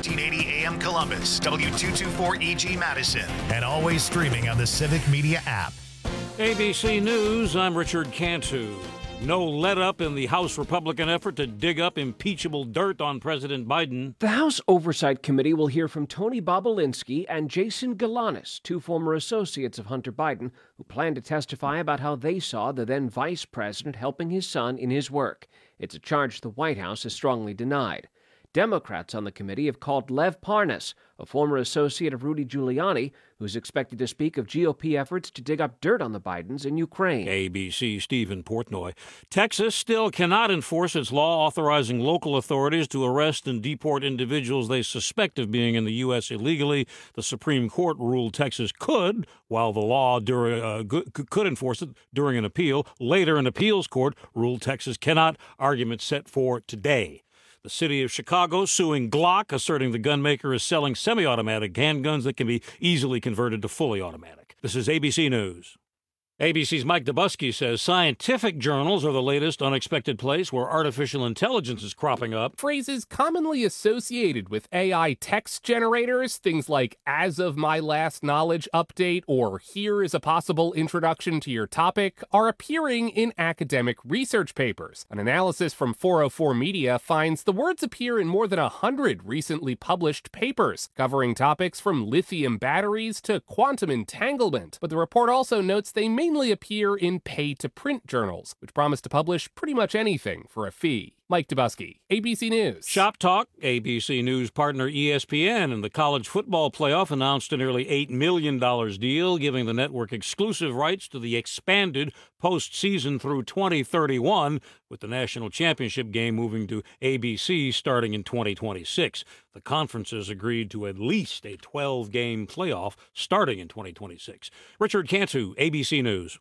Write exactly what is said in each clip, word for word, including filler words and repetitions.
thirteen eighty A M Columbus, W two twenty-four E G Madison, and always streaming on the Civic Media app. A B C News, I'm Richard Cantu. No let-up in the House Republican effort to dig up impeachable dirt on President Biden. The House Oversight Committee will hear from Tony Bobulinski and Jason Galanis, two former associates of Hunter Biden, who plan to testify about how they saw the then vice president helping his son in his work. It's a charge the White House has strongly denied. Democrats on the committee have called Lev Parnas, a former associate of Rudy Giuliani, who's expected to speak of G O P efforts to dig up dirt on the Bidens in Ukraine. A B C Stephen Portnoy. Texas still cannot enforce its law authorizing local authorities to arrest and deport individuals they suspect of being in the U S illegally. The Supreme Court ruled Texas could, while the law during, uh, could enforce it during an appeal. Later, an appeals court ruled Texas cannot. Argument set for today. The city of Chicago suing Glock, asserting the gunmaker is selling semi-automatic handguns that can be easily converted to fully automatic. This is A B C News. A B C's Mike Dubusky says scientific journals are the latest unexpected place where artificial intelligence is cropping up. Phrases commonly associated with A I text generators, things like "as of my last knowledge update" or "here is a possible introduction to your topic," are appearing in academic research papers. An analysis from four oh four Media finds the words appear in more than one hundred recently published papers, covering topics from lithium batteries to quantum entanglement. But the report also notes they may mainly appear in pay-to-print journals, which promise to publish pretty much anything for a fee. Mike Dubusky, A B C News. Shop Talk, A B C News partner E S P N and the college football playoff announced a nearly eight million dollars deal, giving the network exclusive rights to the expanded postseason through twenty thirty-one, with the national championship game moving to A B C starting in twenty twenty-six. The conferences agreed to at least a twelve-game playoff starting in twenty twenty-six. Richard Cantu, A B C News.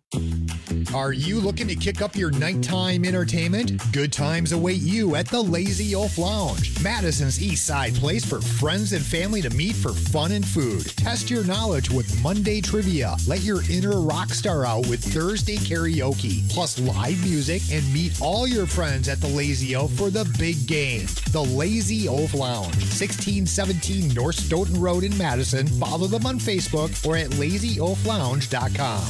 Are you looking to kick up your nighttime entertainment? Good times await you at the Lazy Oaf Lounge, Madison's East Side place for friends and family to meet for fun and food. Test your knowledge with Monday trivia. Let your inner rock star out with Thursday karaoke, plus live music, and meet all your friends at the Lazy Oaf for the big game. The Lazy Oaf Lounge, sixteen seventeen North Stoughton Road in Madison. Follow them on Facebook or at lazy oaf lounge dot com.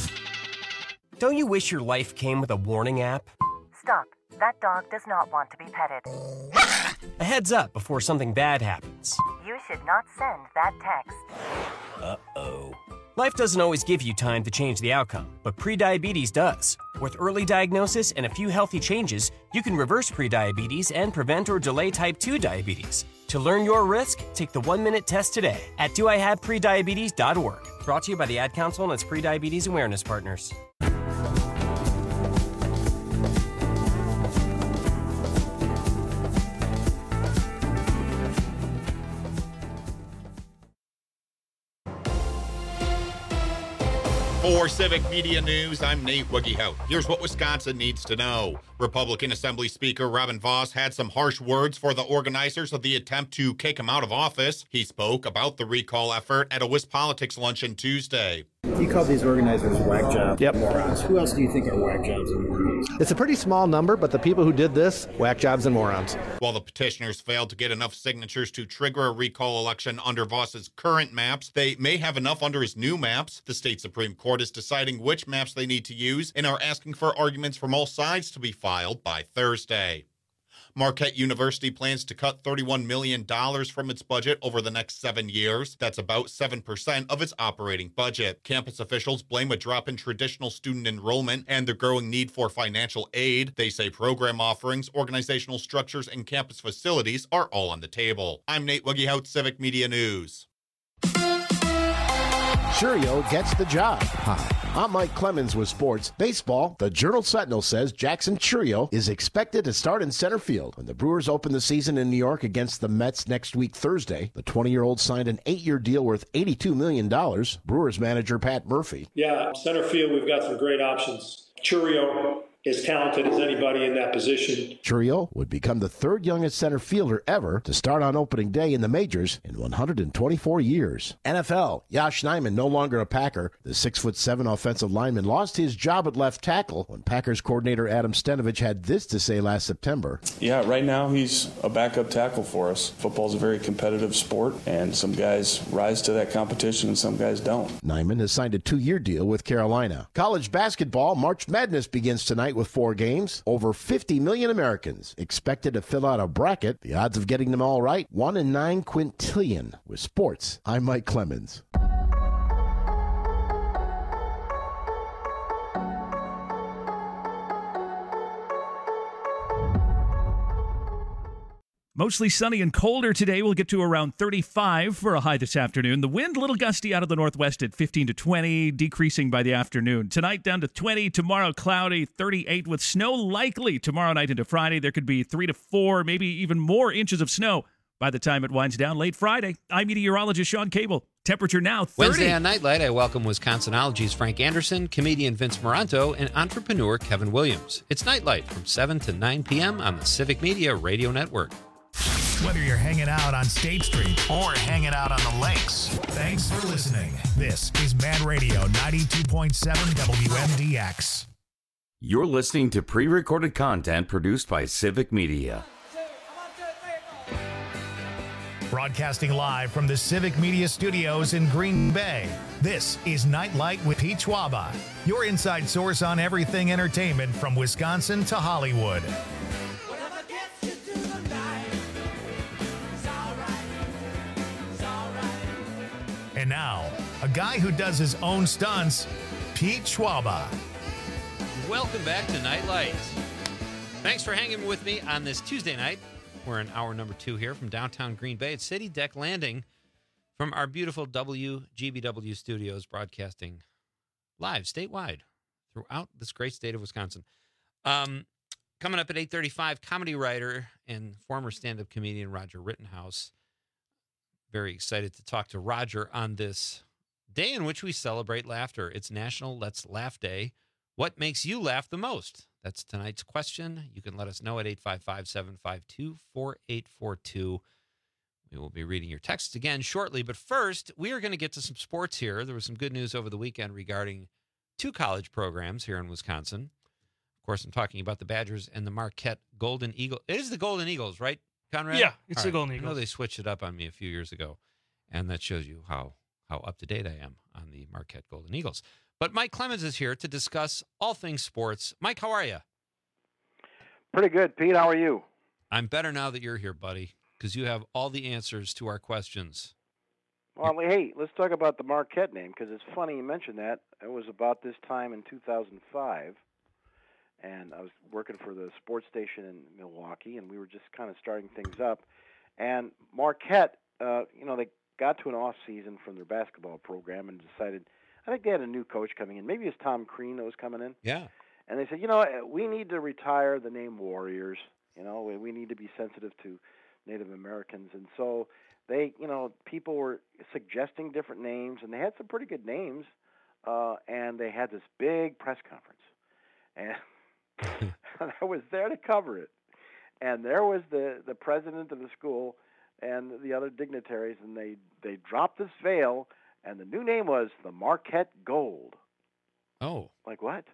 Don't you wish your life came with a warning app? Stop. That dog does not want to be petted. A heads up before something bad happens. You should not send that text. Uh-oh. Life doesn't always give you time to change the outcome, but prediabetes does. With early diagnosis and a few healthy changes, you can reverse prediabetes and prevent or delay type two diabetes. To learn your risk, take the one-minute test today at do I have prediabetes dot org. Brought to you by the Ad Council and its prediabetes awareness partners. For Civic Media News, I'm Nate Wiggyhout. Here's what Wisconsin needs to know. Republican Assembly Speaker Robin Vos had some harsh words for the organizers of the attempt to kick him out of office. He spoke about the recall effort at a WisPolitics luncheon Tuesday. You called these organizers whack jobs yep. morons. Who else do you think are whack jobs and morons? It's a pretty small number, but the people who did this, whack jobs and morons. While the petitioners failed to get enough signatures to trigger a recall election under Vos's current maps, they may have enough under his new maps. The state Supreme Court is deciding which maps they need to use and are asking for arguments from all sides to be filed by Thursday. Marquette University plans to cut thirty-one million dollars from its budget over the next seven years. That's about seven percent of its operating budget. Campus officials blame a drop in traditional student enrollment and the growing need for financial aid. They say program offerings, organizational structures, and campus facilities are all on the table. I'm Nate Wiggyhout, Civic Media News. Chourio gets the job. Hi, I'm Mike Clemens with sports. Baseball, the Journal-Sentinel says Jackson Chourio is expected to start in center field when the Brewers open the season in New York against the Mets next week Thursday. The twenty-year-old signed an eight-year deal worth eighty-two million dollars. Brewers manager Pat Murphy. Yeah, center field, we've got some great options. Chourio, as talented as anybody in that position. Chourio would become the third youngest center fielder ever to start on opening day in the majors in one hundred twenty-four years. N F L, Yosh Nijman no longer a Packer. The six foot seven offensive lineman lost his job at left tackle when Packers coordinator Adam Stenavich had this to say last September. Yeah, right now he's a backup tackle for us. Football's a very competitive sport, and some guys rise to that competition and some guys don't. Nijman has signed a two-year deal with Carolina. College basketball, March Madness begins tonight with four games. Over fifty million Americans expected to fill out a bracket. The odds of getting them all right, one in nine quintillion. With sports, I'm Mike Clemens. Mostly sunny and colder today. We'll get to around thirty-five for a high this afternoon. The wind a little gusty out of the northwest at fifteen to twenty, decreasing by the afternoon. Tonight down to twenty, tomorrow cloudy, thirty-eight with snow likely tomorrow night into Friday. There could be three to four, maybe even more inches of snow by the time it winds down late Friday. I'm meteorologist Sean Cable. Temperature now thirty. Wednesday on Nightlight, I welcome Wisconsinology's Frank Anderson, comedian Vince Moranto, and entrepreneur Kevin Williams. It's Nightlight from seven to nine p.m. on the Civic Media Radio Network. Whether you're hanging out on State Street or hanging out on the lakes, thanks for listening. This is Man Radio ninety-two point seven W M D X. You're listening to pre-recorded content produced by Civic Media. Broadcasting live from the Civic Media Studios in Green Bay, this is Nightlight with Pete Schwaba, your inside source on everything entertainment from Wisconsin to Hollywood. And now, a guy who does his own stunts, Pete Schwaba. Welcome back to Nightlight. Thanks for hanging with me on this Tuesday night. We're in hour number two here from downtown Green Bay at City Deck Landing from our beautiful W G B W studios, broadcasting live statewide throughout this great state of Wisconsin. Um, coming up at eight thirty-five, comedy writer and former stand-up comedian Roger Rittenhouse. Very excited to talk to Roger on this day in which we celebrate laughter. It's National Let's Laugh Day. What makes you laugh the most? That's tonight's question. You can let us know at eight five five, seven five two, four eight four two. We will be reading your texts again shortly. But first, we are going to get to some sports here. There was some good news over the weekend regarding two college programs here in Wisconsin. Of course, I'm talking about the Badgers and the Marquette Golden Eagles. It is the Golden Eagles, right, Conrad? Yeah, it's All the right. Golden Eagles. I know they switched it up on me a few years ago, and that shows you how, how up-to-date I am on the Marquette Golden Eagles. But Mike Clemens is here to discuss all things sports. Mike, how are you? Pretty good, Pete. How are you? I'm better now that you're here, buddy, because you have all the answers to our questions. Well, hey, let's talk about the Marquette name, because it's funny you mentioned that. It was about this time in two thousand five, and I was working for the sports station in Milwaukee, and we were just kind of starting things up. And Marquette, uh, you know, they got to an off season from their basketball program and decided, I think they had a new coach coming in. Maybe it's Tom Crean that was coming in. Yeah. And they said, you know, we need to retire the name Warriors. You know, we, we need to be sensitive to Native Americans. And so they, you know, people were suggesting different names, and they had some pretty good names. Uh, and they had this big press conference. And I was there to cover it. And there was the, the president of the school and the other dignitaries, and they, they dropped this veil, and the new name was the Marquette Gold. Oh. Like what?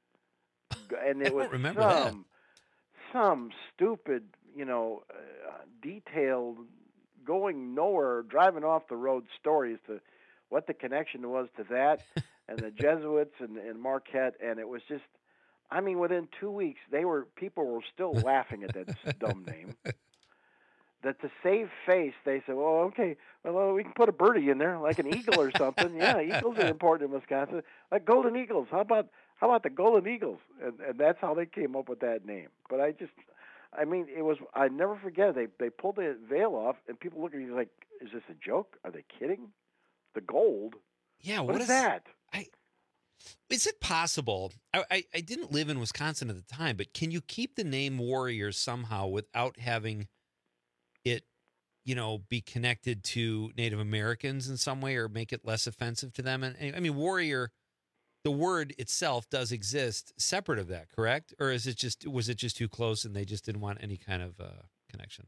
And it I was don't remember some, that. some stupid, you know, uh, detailed, going nowhere, driving off the road stories to what the connection was to that and the Jesuits and, and Marquette. And it was just, I mean, within two weeks, they were people were still laughing at that dumb name. That to save face, they said, well, okay, well, we can put a birdie in there, like an eagle or something. Yeah, eagles are important in Wisconsin. Like Golden Eagles. How about how about the Golden Eagles? And, and that's how they came up with that name. But I just, I mean, it was, I never forget, they they pulled the veil off, and people look at me like, is this a joke? Are they kidding? The gold? Yeah, what, what is, is that? I, is it possible? I, I, I didn't live in Wisconsin at the time, but can you keep the name Warriors somehow without having it, you know, be connected to Native Americans in some way or make it less offensive to them? And I mean, Warrior the word itself does exist separate of that, correct? Or is it just was it just too close and they just didn't want any kind of uh, connection?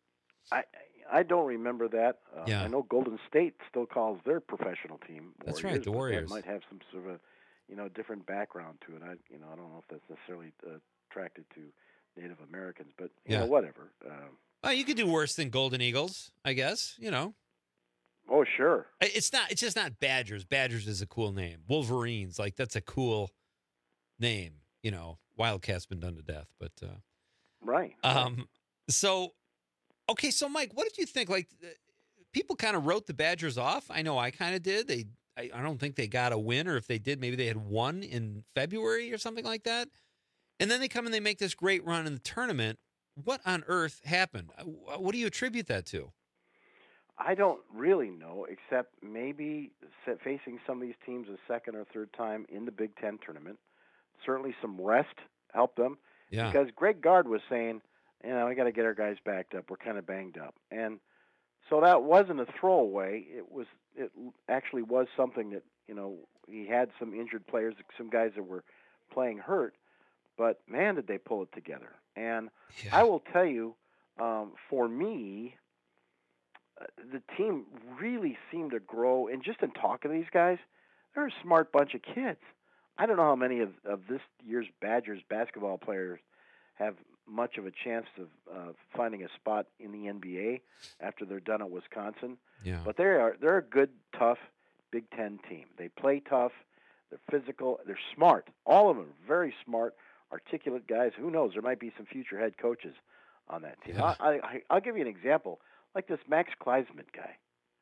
I I don't remember that. Uh, Yeah. I know Golden State still calls their professional team Warriors. That's right, the but Warriors. That might have some sort of a, you know, different background to it. I you know I don't know if that's necessarily uh, attracted to Native Americans, but you Yeah. know whatever. Um, Well, you could do worse than Golden Eagles, I guess. You know. oh sure. I- It's not. It's just not Badgers. Badgers is a cool name. Wolverines, like that's a cool name. You know, Wildcat's been done to death, but uh, Right. um. So, okay. So, Mike, what did you think? Like, uh, people kind of wrote the Badgers off. I know I kind of did. They. I, I don't think they got a win, or if they did, maybe they had won in February or something like that. And then they come and they make this great run in the tournament. What on earth happened? Uh, What do you attribute that to? I don't really know, except maybe se- facing some of these teams a second or third time in the Big Ten tournament. Certainly some rest helped them. Yeah. Because Greg Gard was saying, you know, we got to get our guys backed up. We're kind of banged up. And so that wasn't a throwaway. It was. It actually was something that, you know, he had some injured players, some guys that were playing hurt. But, man, did they pull it together. And I will tell you, um, for me, uh, the team really seemed to grow. And just in talking to these guys, they're a smart bunch of kids. I don't know how many of, of this year's Badgers basketball players have much of a chance of uh, finding a spot in the N B A after they're done at Wisconsin. Yeah. But they are they're a good, tough Big Ten team. They play tough. They're physical. They're smart. All of them are very smart, articulate guys. Who knows? There might be some future head coaches on that team. Yeah. I, I, I'll give you an example, like this Max Kleisman guy.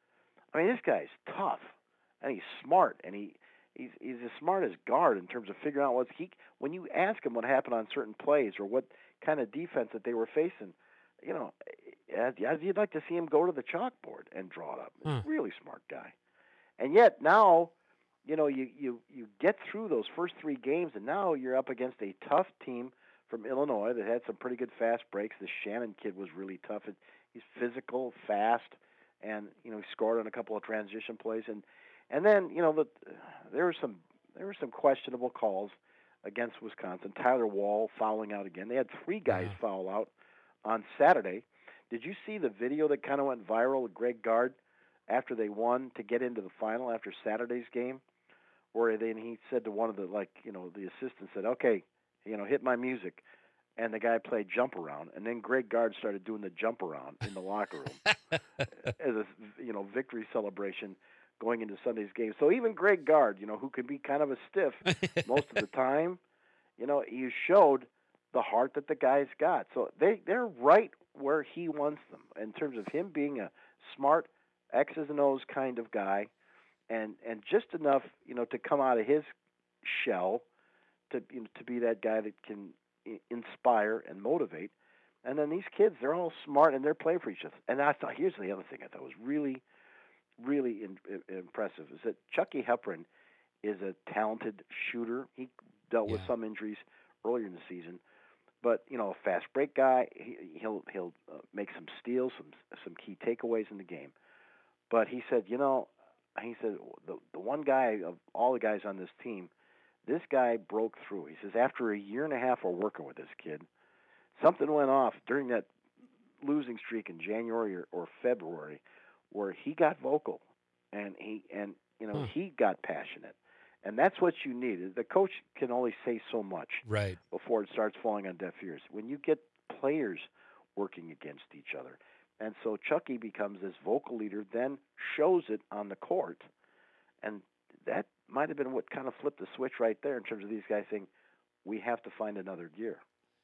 I mean, this guy's tough, and he's smart, and he he's he's as smart as Gard in terms of figuring out what's he. When you ask him what happened on certain plays or what kind of defense that they were facing, you know, as, as you'd like to see him go to the chalkboard and draw it up. He's a really smart guy, and yet now, you know, you you you get through those first three games, and now you're up against a tough team from Illinois that had some pretty good fast breaks. The Shannon kid was really tough. He's physical, fast, and you know he scored on a couple of transition plays. And and then you know the, there were some there were some questionable calls against Wisconsin. Tyler Wall fouling out again. They had three guys Yeah. foul out on Saturday. Did you see the video that kind of went viral with Greg Gard after they won to get into the final after Saturday's game, where then he said to one of the like you know the assistants said, "Okay, you know, hit my music," and the guy played jump around, and then Greg Gard started doing the jump around in the locker room as a you know victory celebration going into Sunday's game. So even Greg Gard, you know, who can be kind of a stiff most of the time, you know, he showed the heart that the guy's got. So they they're right where he wants them in terms of him being a smart X's and O's kind of guy, and and just enough, you know, to come out of his shell to you know, to be that guy that can i- inspire and motivate. And then these kids, they're all smart and they're playing for each other. And I thought, here's the other thing I thought was really, really in, in, impressive is that Chucky Hepburn is a talented shooter. He dealt with Yeah. some injuries earlier in the season, but you know, a fast break guy. He, he'll he'll uh, make some steals, some some key takeaways in the game. But he said, you know, he said the the one guy of all the guys on this team, this guy broke through. He says after a year and a half of working with this kid, something went off during that losing streak in January or, or February, where he got vocal, and he and you know Huh. he got passionate, and that's what you need. The coach can only say so much Right. before it starts falling on deaf ears. When you get players working against each other, and so Chucky becomes this vocal leader, then shows it on the court, and that might have been what kind of flipped the switch right there in terms of these guys saying, we have to find another gear.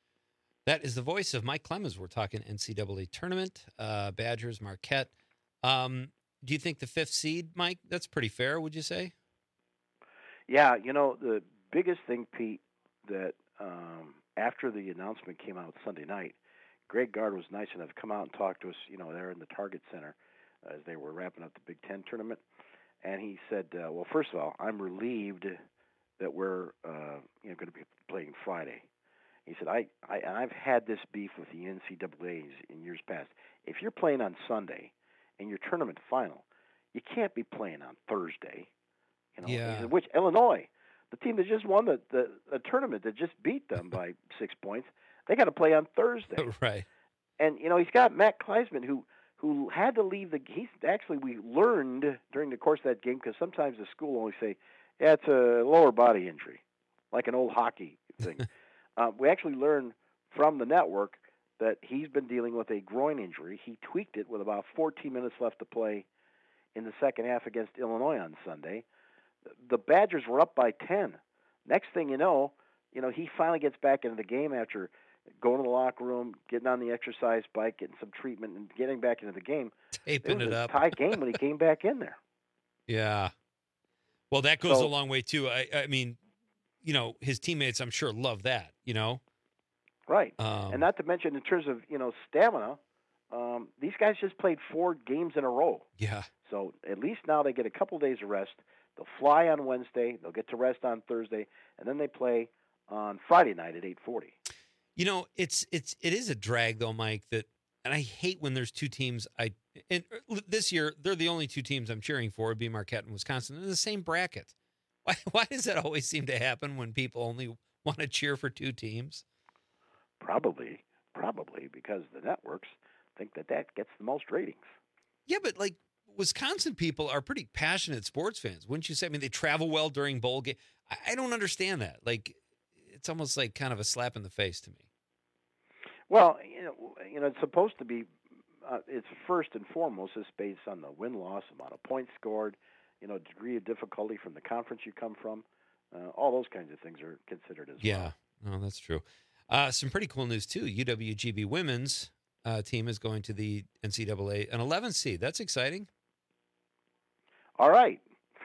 That is the voice of Mike Clemens. We're talking N C double A tournament, uh, Badgers, Marquette. Um, do you think the fifth seed, Mike? That's pretty fair, would you say? Yeah, you know, the biggest thing, Pete, that um, after the announcement came out Sunday night, Greg Gard was nice enough to come out and talk to us, you know, there in the Target Center as they were wrapping up the Big Ten tournament. And he said, uh, well, first of all, I'm relieved that we're uh, you know, going to be playing Friday. He said, I, I, and I've had this beef with the N C double A's in years past. If you're playing on Sunday in your tournament final, you can't be playing on Thursday. You know, Yeah. He said, which Illinois, the team that just won the, the, the tournament, that just beat them by six points, they got to play on Thursday. Right. And, you know, he's got Matt Kleisman, who who had to leave the – he's actually, we learned during the course of that game, because sometimes the school will only say, yeah, it's a lower body injury, like an old hockey thing. uh, we actually learned from the network that he's been dealing with a groin injury. He tweaked it with about fourteen minutes left to play in the second half against Illinois on Sunday. The Badgers were up by ten. Next thing you know, you know, he finally gets back into the game after going to the locker room, getting on the exercise bike, getting some treatment, and getting back into the game. Taping it was it a up. tie game when he came back in there. Yeah. Well, that goes So- a long way, too. I, I mean, you know, his teammates, I'm sure, love that, you know? Right. Um, and not to mention, in terms of, you know, stamina, um, these guys just played four games in a row. Yeah. So at least now they get a couple days of rest. They'll fly on Wednesday. They'll get to rest on Thursday, and then they play on Friday night at eight forty. You know, it's it's it is a drag though, Mike. That, and I hate when there's two teams. I and this year they're the only two teams I'm cheering for. It'd be Marquette and Wisconsin in the same bracket. Why why does that always seem to happen when people only want to cheer for two teams? Probably, probably because the networks think that that gets the most ratings. Yeah, but like Wisconsin people are pretty passionate sports fans, wouldn't you say? I mean, they travel well during bowl game. I, I don't understand that. Like, it's almost like kind of a slap in the face to me. Well, you know, you know, it's supposed to be. Uh, it's first and foremost is based on the win loss, amount of points scored, you know, degree of difficulty from the conference you come from. Uh, all those kinds of things are considered as Yeah, well. no, that's true. Uh, some pretty cool news too. U W G B women's uh, team is going to the N C double A, an eleventh seed. That's exciting. All right.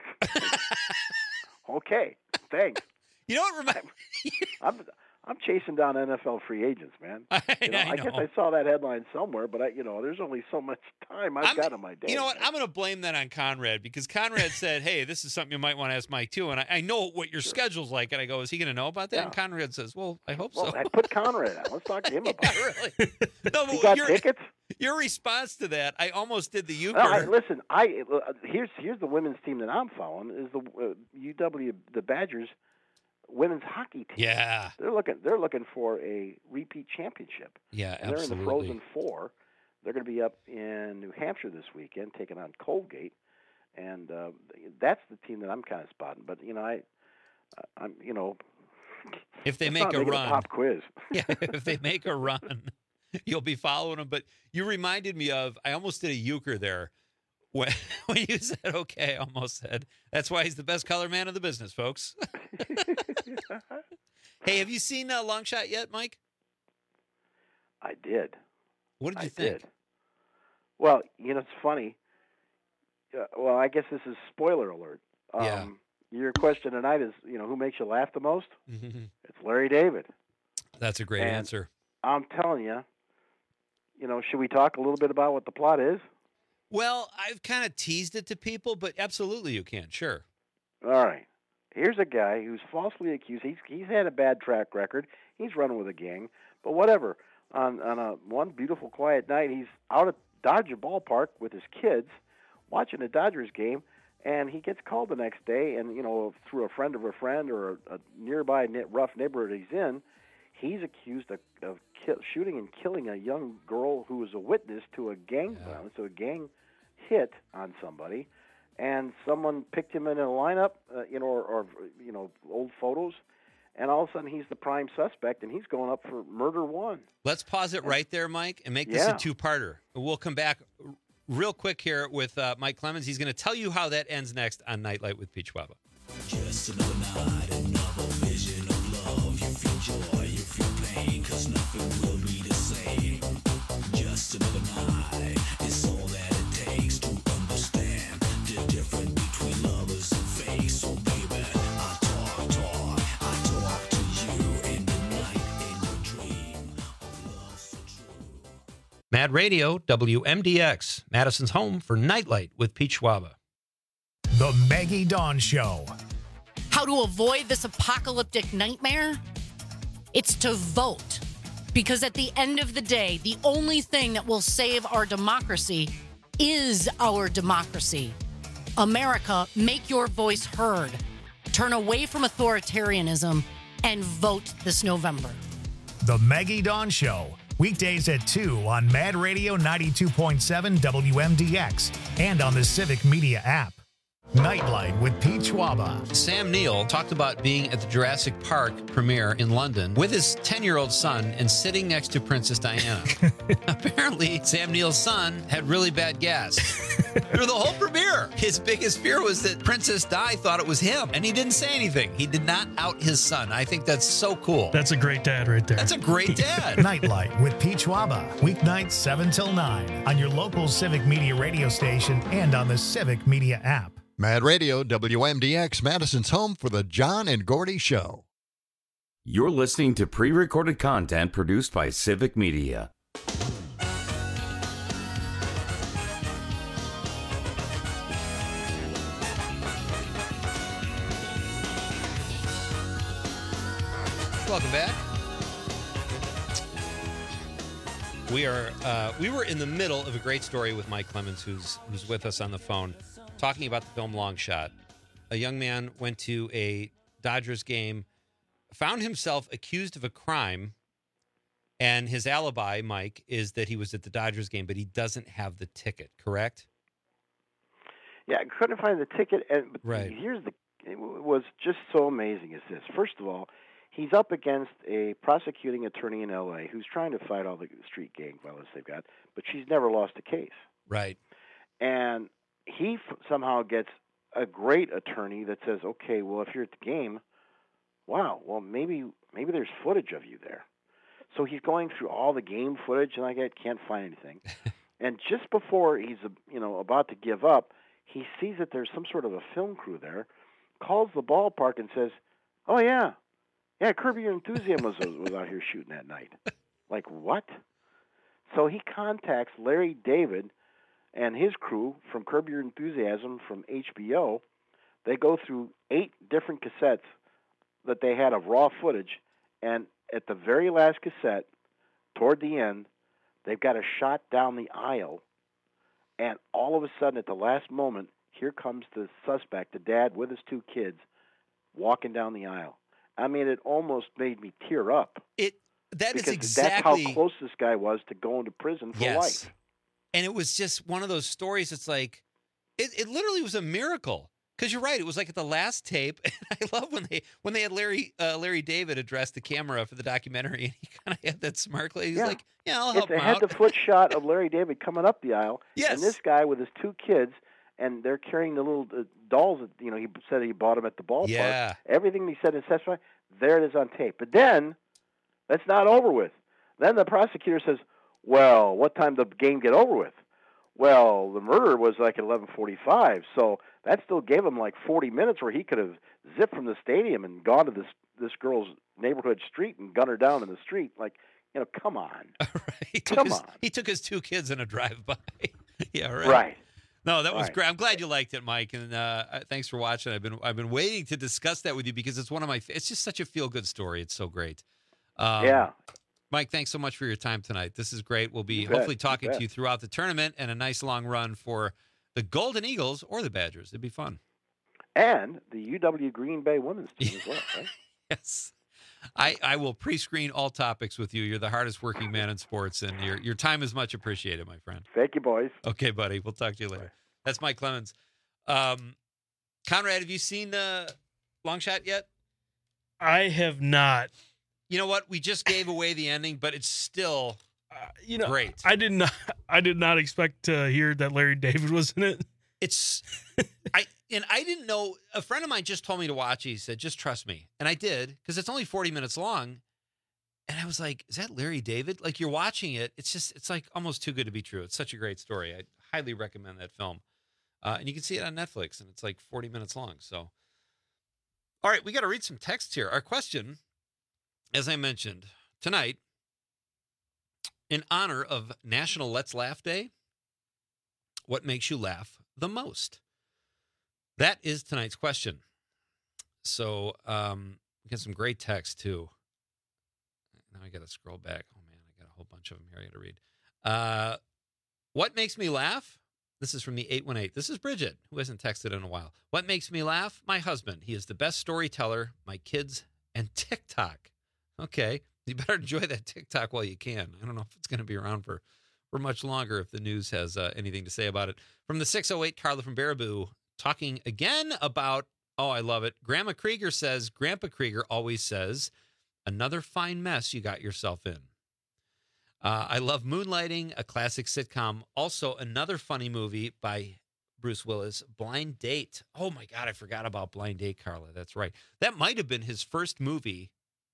Okay. Thanks. You know what? Remind I'm I'm chasing down N F L free agents, man. I, You know, I I guess know. I saw that headline somewhere, but I, you know, there's only so much time I've I'm- got in my day. You know what? I'm going to blame that on Conrad because Conrad said, "Hey, this is something you might want to ask Mike too." And I, I know what your schedule's like, and I go, "Is he going to know about that?" Yeah. And Conrad says, "Well, I hope Well, so." I put Conrad out. Let's talk to him about it. really? No, He but got your, tickets. your response to that, I almost did the euchre. No, I, listen, I uh, here's here's the women's team that I'm following is the uh, U W the Badgers women's hockey team. Yeah. They're looking they're looking for a repeat championship. Yeah, and they're in the absolutely. Frozen Four. They're going to be up in New Hampshire this weekend, taking on Colgate, and uh, that's the team that I'm kind of spotting. But you know, I, I'm you know, If they let's make not a make it run, pop quiz. yeah, if they make a run, you'll be following them. But you reminded me of, I almost did a euchre there when, when you said, okay, I almost said, that's why he's the best color man in the business, folks. Hey, have you seen uh, Long Shot yet, Mike? I did. What did you I think? Did. Well, you know, it's funny. Uh, well, I guess this is spoiler alert. Um, Yeah. Your question tonight is, you know, who makes you laugh the most? Mhm. It's Larry David. That's a great And answer. I'm telling you, you know, should we talk a little bit about what the plot is? Well, I've kind of teased it to people, but absolutely you can. Sure. All right. Here's a guy who's falsely accused. He's he's had a bad track record. He's running with a gang, but whatever. On on a one beautiful quiet night, he's out at Dodger Ballpark with his kids, watching a Dodgers game, and he gets called the next day. And you know, through a friend of a friend or a, a nearby ne- rough neighborhood he's in, he's accused of, of ki- shooting and killing a young girl who was a witness to a gang violence, to a gang hit on somebody. And someone picked him in a lineup, uh, you know, or, or you know, old photos, and all of a sudden he's the prime suspect, and he's going up for murder one. Let's pause it right there, Mike, and make this Yeah. a two-parter. We'll come back r- real quick here with uh, Mike Clemens. He's going to tell you how that ends next on Nightlight with Pete Schwaba. Just another night, another vision of love. You feel joy, you feel pain, 'cause nothing will be the same. Just another night, it's all that it takes to understand the difference between lovers and fake. So baby, I talk, talk, I talk to you in the night, in your dream of love so true. Mad Radio, W M D X, Madison's home for Nightlight with Pete Schwaba. The Maggie Dawn Show. How to avoid this apocalyptic nightmare? It's to vote. Because at the end of the day, the only thing that will save our democracy is our democracy. America, make your voice heard. turn away from authoritarianism and vote this November. The Maggie Dawn Show, weekdays at two on Mad Radio ninety-two point seven W M D X and on the Civic Media app. Nightlight with Pete Schwaba. Sam Neill talked about being at the Jurassic Park premiere in London with his ten-year-old son and sitting next to Princess Diana. Apparently, Sam Neill's son had really bad gas. Through the whole premiere, his biggest fear was that Princess Di thought it was him, and he didn't say anything. He did not out his son. I think that's so cool. That's a great dad right there. That's a great dad. Nightlight with Pete Schwaba, weeknights seven till nine on your local Civic Media radio station and on the Civic Media app. Mad Radio, W M D X, Madison's home for the John and Gordy Show. You're listening to pre-recorded content produced by Civic Media. Welcome back. We are uh, we were in the middle of a great story with Mike Clemens, who's who's with us on the phone, talking about the film Long Shot. A young man went to a Dodgers game, found himself accused of a crime, and his alibi, Mike, is that he was at the Dodgers game, but he doesn't have the ticket, correct? Yeah, I couldn't find the ticket. And but Right. here's the it was just so amazing is this. First of all, he's up against a prosecuting attorney in L A who's trying to fight all the street gang violence they've got, but she's never lost a case. Right. And he f- somehow gets a great attorney that says, okay, well, if you're at the game, wow, well, maybe maybe there's footage of you there. So he's going through all the game footage, and I can't find anything. And just before he's you know about to give up, he sees that there's some sort of a film crew there, calls the ballpark and says, oh, yeah, yeah, Curb Your Enthusiasm was, was out here shooting that night. Like, what? So he contacts Larry David and his crew from Curb Your Enthusiasm from H B O. They go through eight different cassettes that they had of raw footage, and at the very last cassette, toward the end, they've got a shot down the aisle, and all of a sudden, at the last moment, here comes the suspect, the dad with his two kids, walking down the aisle. I mean, it almost made me tear up. It that because is exactly that's how close this guy was to going to prison for yes. life. And it was just one of those stories. It's like it, it literally was a miracle. Because you're right, it was like at the last tape. And I love when they when they had Larry uh, Larry David address the camera for the documentary, and he kind of had that smirk. He's Yeah. like, "Yeah, I'll help It's him a out." head-to-foot shot of Larry David coming up the aisle, Yes. and this guy with his two kids, and they're carrying the little uh, dolls that you know he said he bought them at the ballpark. Yeah. Everything he said in his testimony, there it is on tape. But then, that's not over with. Then the prosecutor says, "Well, what time did the game get over with?" Well, the murder was like at eleven forty-five, so that still gave him like forty minutes where he could have zipped from the stadium and gone to this this girl's neighborhood street and gunned her down in the street. Like, you know, come on. he took Come his, on. He took his two kids in a drive-by. yeah, right. Right. No, that was Right. great. I'm glad you liked it, Mike, and uh, thanks for watching. I've been I've been waiting to discuss that with you because it's one of my. It's just such a feel-good story. It's so great. Um, Yeah. Mike, thanks so much for your time tonight. This is great. We'll be You bet. hopefully You talking bet. to you throughout the tournament and a nice long run for the Golden Eagles or the Badgers. It'd be fun. And the U W Green Bay women's team as well, right? Yes. I, I will pre-screen all topics with you. You're the hardest working man in sports, and your your time is much appreciated, my friend. Thank you, boys. Okay, buddy. We'll talk to you later. That's Mike Clemens. Um, Conrad, have you seen uh, Long Shot yet? I have not. You know what? We just gave away the ending, but it's still uh, you know great. I did not. I did not expect to hear that Larry David was in it. It's I and I didn't know. A friend of mine just told me to watch it. He said, "Just trust me," and I did because it's only forty minutes long. And I was like, "Is that Larry David?" Like you're watching it. It's just it's like almost too good to be true. It's such a great story. I highly recommend that film, uh, and you can see it on Netflix. And it's like forty minutes long. So, all right, we got to read some text here. Our question, as I mentioned tonight, in honor of National Let's Laugh Day, what makes you laugh the most? That is tonight's question. So um, we got some great text too. Now I got to scroll back. Oh man, I got a whole bunch of them here I got to read. Uh, what makes me laugh? This is from the eight one eight. This is Bridget, who hasn't texted in a while. What makes me laugh? My husband. He is the best storyteller, my kids, and TikTok. Okay. You better enjoy that TikTok while you can. I don't know if it's going to be around for, for much longer if the news has uh, anything to say about it. From the six oh eight, Carla from Baraboo, talking again about, oh, I love it. Grandma Krieger says, Grandpa Krieger always says, another fine mess you got yourself in. Uh, I love Moonlighting, a classic sitcom. Also, another funny movie by Bruce Willis, Blind Date. Oh, my God, I forgot about Blind Date, Carla. That's right. That might have been his first movie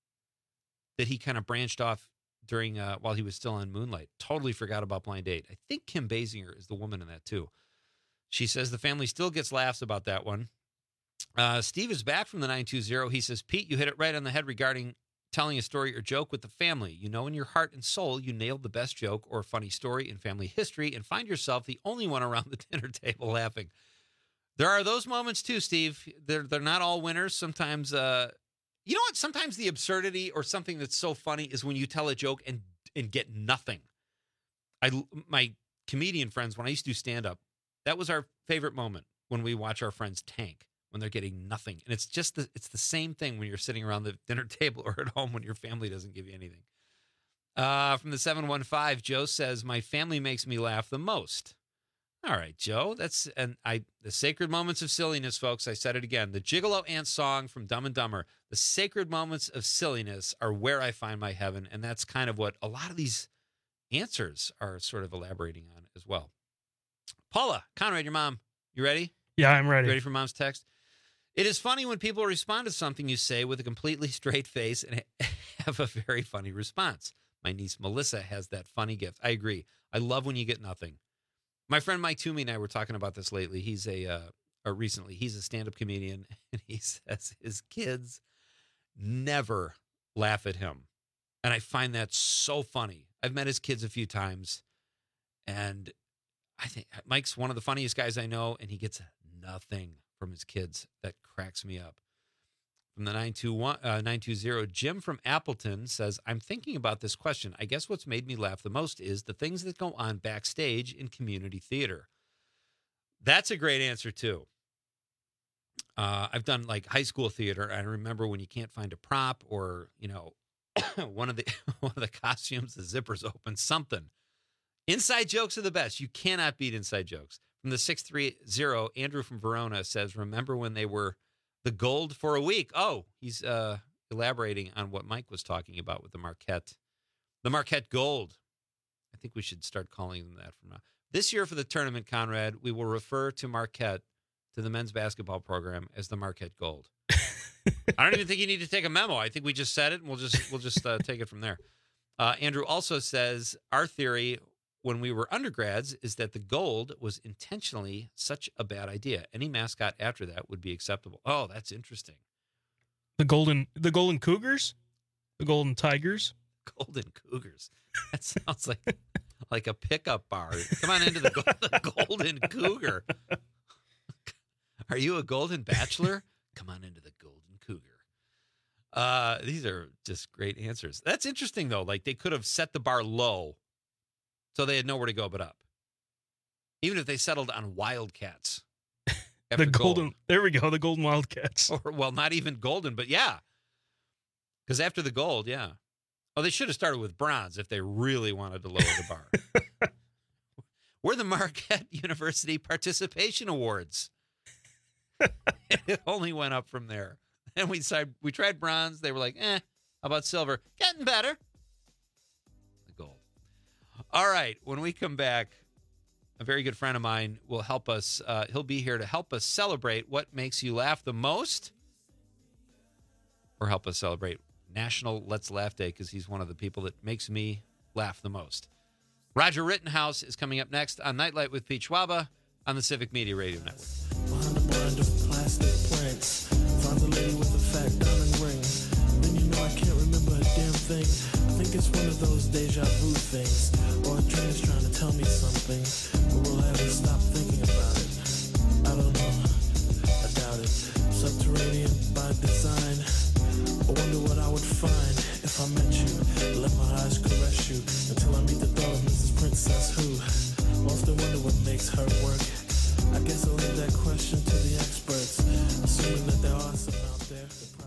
that he kind of branched off during uh, while he was still on Moonlight. Totally forgot about Blind Date. I think Kim Basinger is the woman in that, too. She says the family still gets laughs about that one. Uh, Steve is back from the nine two zero. He says, Pete, you hit it right on the head regarding telling a story or joke with the family. You know in your heart and soul you nailed the best joke or funny story in family history and find yourself the only one around the dinner table laughing. There are those moments too, Steve. They're, they're not all winners. Sometimes, uh, you know what? Sometimes the absurdity or something that's so funny is when you tell a joke and, and get nothing. I, my comedian friends, when I used to do stand-up, that was our favorite moment when we watch our friends tank. When they're getting nothing. And it's just the, it's the same thing when you're sitting around the dinner table or at home when your family doesn't give you anything. Uh, from the seven one five, Joe says, my family makes me laugh the most. All right, Joe, that's, and I, the sacred moments of silliness, folks. I said it again, the Gigolo Ant song from Dumb and Dumber, the sacred moments of silliness are where I find my heaven. And that's kind of what a lot of these answers are sort of elaborating on as well. Paula, Conrad, your mom, you ready? Yeah, I'm ready. You ready for mom's text? It is funny when people respond to something you say with a completely straight face and have a very funny response. My niece Melissa has that funny gift. I agree. I love when you get nothing. My friend Mike Toomey and I were talking about this lately. He's a, uh, or recently, he's a stand-up comedian, and he says his kids never laugh at him. And I find that so funny. I've met his kids a few times, and I think Mike's one of the funniest guys I know, and he gets nothing from his kids. That cracks me up. From the nine two one, uh, nine two zero, Jim from Appleton says, I'm thinking about this question. I guess what's made me laugh the most is the things that go on backstage in community theater. That's a great answer, too. Uh, I've done like high school theater. I remember when you can't find a prop or, you know, one of the one of the costumes, the zipper's open, something. Inside jokes are the best. You cannot beat inside jokes. From the six three zero, Andrew from Verona says, remember when they were the gold for a week? Oh, he's uh, elaborating on what Mike was talking about with the Marquette. The Marquette Gold. I think we should start calling them that from now. This year for the tournament, Conrad, we will refer to Marquette, to the men's basketball program, as the Marquette Gold. I don't even think you need to take a memo. I think we just said it, and we'll just, we'll just uh, take it from there. Uh, Andrew also says, our theory when we were undergrads is that the gold was intentionally such a bad idea. Any mascot after that would be acceptable. Oh, that's interesting. The golden, the golden Cougars, the golden Tigers, golden Cougars. That sounds like like a pickup bar. Come on into the, the golden Cougar. Are you a golden bachelor? Come on into the golden Cougar. Uh, these are just great answers. That's interesting though. Like they could have set the bar low, so they had nowhere to go but up. Even if they settled on Wildcats. The golden, gold. There we go, the Golden Wildcats. Or, well, not even golden, but yeah. Because after the gold, yeah. Oh, they should have started with bronze if they really wanted to lower the bar. We're the Marquette University Participation Awards. It only went up from there. And we tried, we tried bronze. They were like, eh, how about silver? Getting better. The gold. All right, when we come back, a very good friend of mine will help us. Uh, he'll be here to help us celebrate what makes you laugh the most, or help us celebrate National Let's Laugh Day, because he's one of the people that makes me laugh the most. Roger Rittenhouse is coming up next on Nightlight with Pete Schwaba on the Civic Media Radio Network. Behind the blind of plastic plants, found the lady with the fat diamond ring. Then you know I can't remember a damn thing. I think it's one of those deja vu things, or a dream is trying to tell me something, but will I ever stop thinking about it? I don't know. I doubt it. Subterranean by design. I wonder what I would find if I met you. Let my eyes caress you until I meet the daughter of Missus Princess, who often wonder what makes her work that question to the experts. Assuming that there are some out there.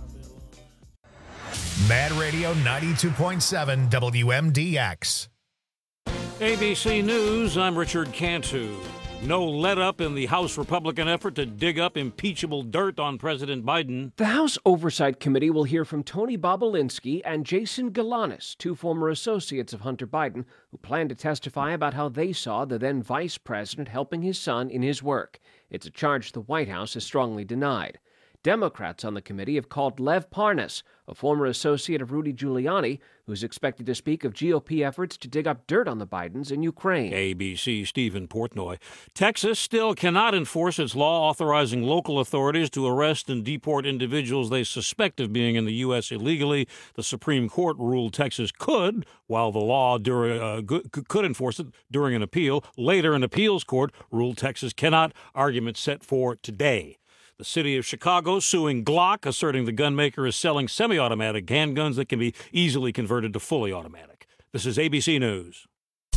Mad Radio ninety-two point seven W M D X. A B C News, I'm Richard Cantu. No let-up in the House Republican effort to dig up impeachable dirt on President Biden. The House Oversight Committee will hear from Tony Bobulinski and Jason Galanis, two former associates of Hunter Biden, who plan to testify about how they saw the then vice president helping his son in his work. It's a charge the White House has strongly denied. Democrats on the committee have called Lev Parnas, a former associate of Rudy Giuliani, who's expected to speak of G O P efforts to dig up dirt on the Bidens in Ukraine. A B C Stephen Portnoy. Texas still cannot enforce its law authorizing local authorities to arrest and deport individuals they suspect of being in the U S illegally. The Supreme Court ruled Texas could, while the law during, uh, could enforce it during an appeal. Later, an appeals court ruled Texas cannot. Argument set for today. The city of Chicago suing Glock, asserting the gunmaker is selling semi-automatic handguns that can be easily converted to fully automatic. This is A B C News.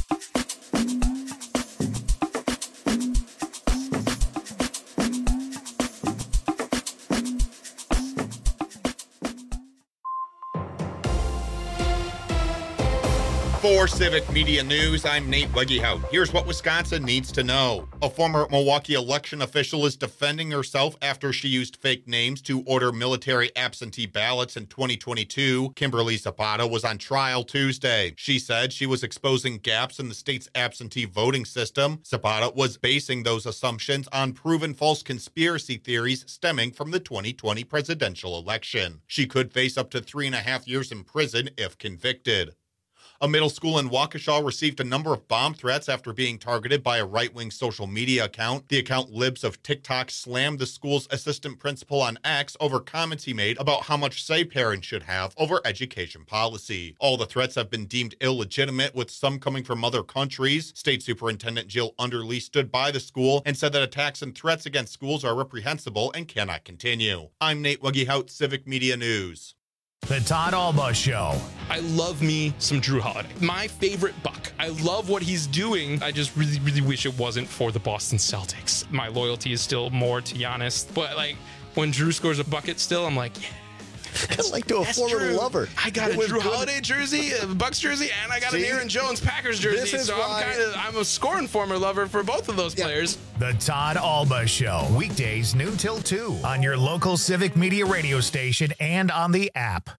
For Civic Media News, I'm Nate Wegehout. Here's what Wisconsin needs to know. A former Milwaukee election official is defending herself after she used fake names to order military absentee ballots in twenty twenty-two. Kimberly Zapata was on trial Tuesday. She said she was exposing gaps in the state's absentee voting system. Zapata was basing those assumptions on proven false conspiracy theories stemming from the twenty twenty presidential election. She could face up to three and a half years in prison if convicted. A middle school in Waukesha received a number of bomb threats after being targeted by a right-wing social media account. The account Libs of TikTok slammed the school's assistant principal on X over comments he made about how much say parents should have over education policy. All the threats have been deemed illegitimate, with some coming from other countries. State Superintendent Jill Underly stood by the school and said that attacks and threats against schools are reprehensible and cannot continue. I'm Nate Wegehout, Civic Media News. The Todd Alba Show. I love me some Drew Holiday. My favorite Buck. I love what he's doing. I just really, really wish it wasn't for the Boston Celtics. My loyalty is still more to Giannis. But, like, when Drew scores a bucket still, I'm like, yeah. Kind of like to a former true. lover. I got It a was Drew good. Holiday jersey, a Bucks jersey, and I got See? an Aaron Jones Packers jersey. This is so why- I'm kind of I'm a scoring former lover for both of those players. The Todd Alba Show. Weekdays noon till two on your local Civic Media radio station and on the app.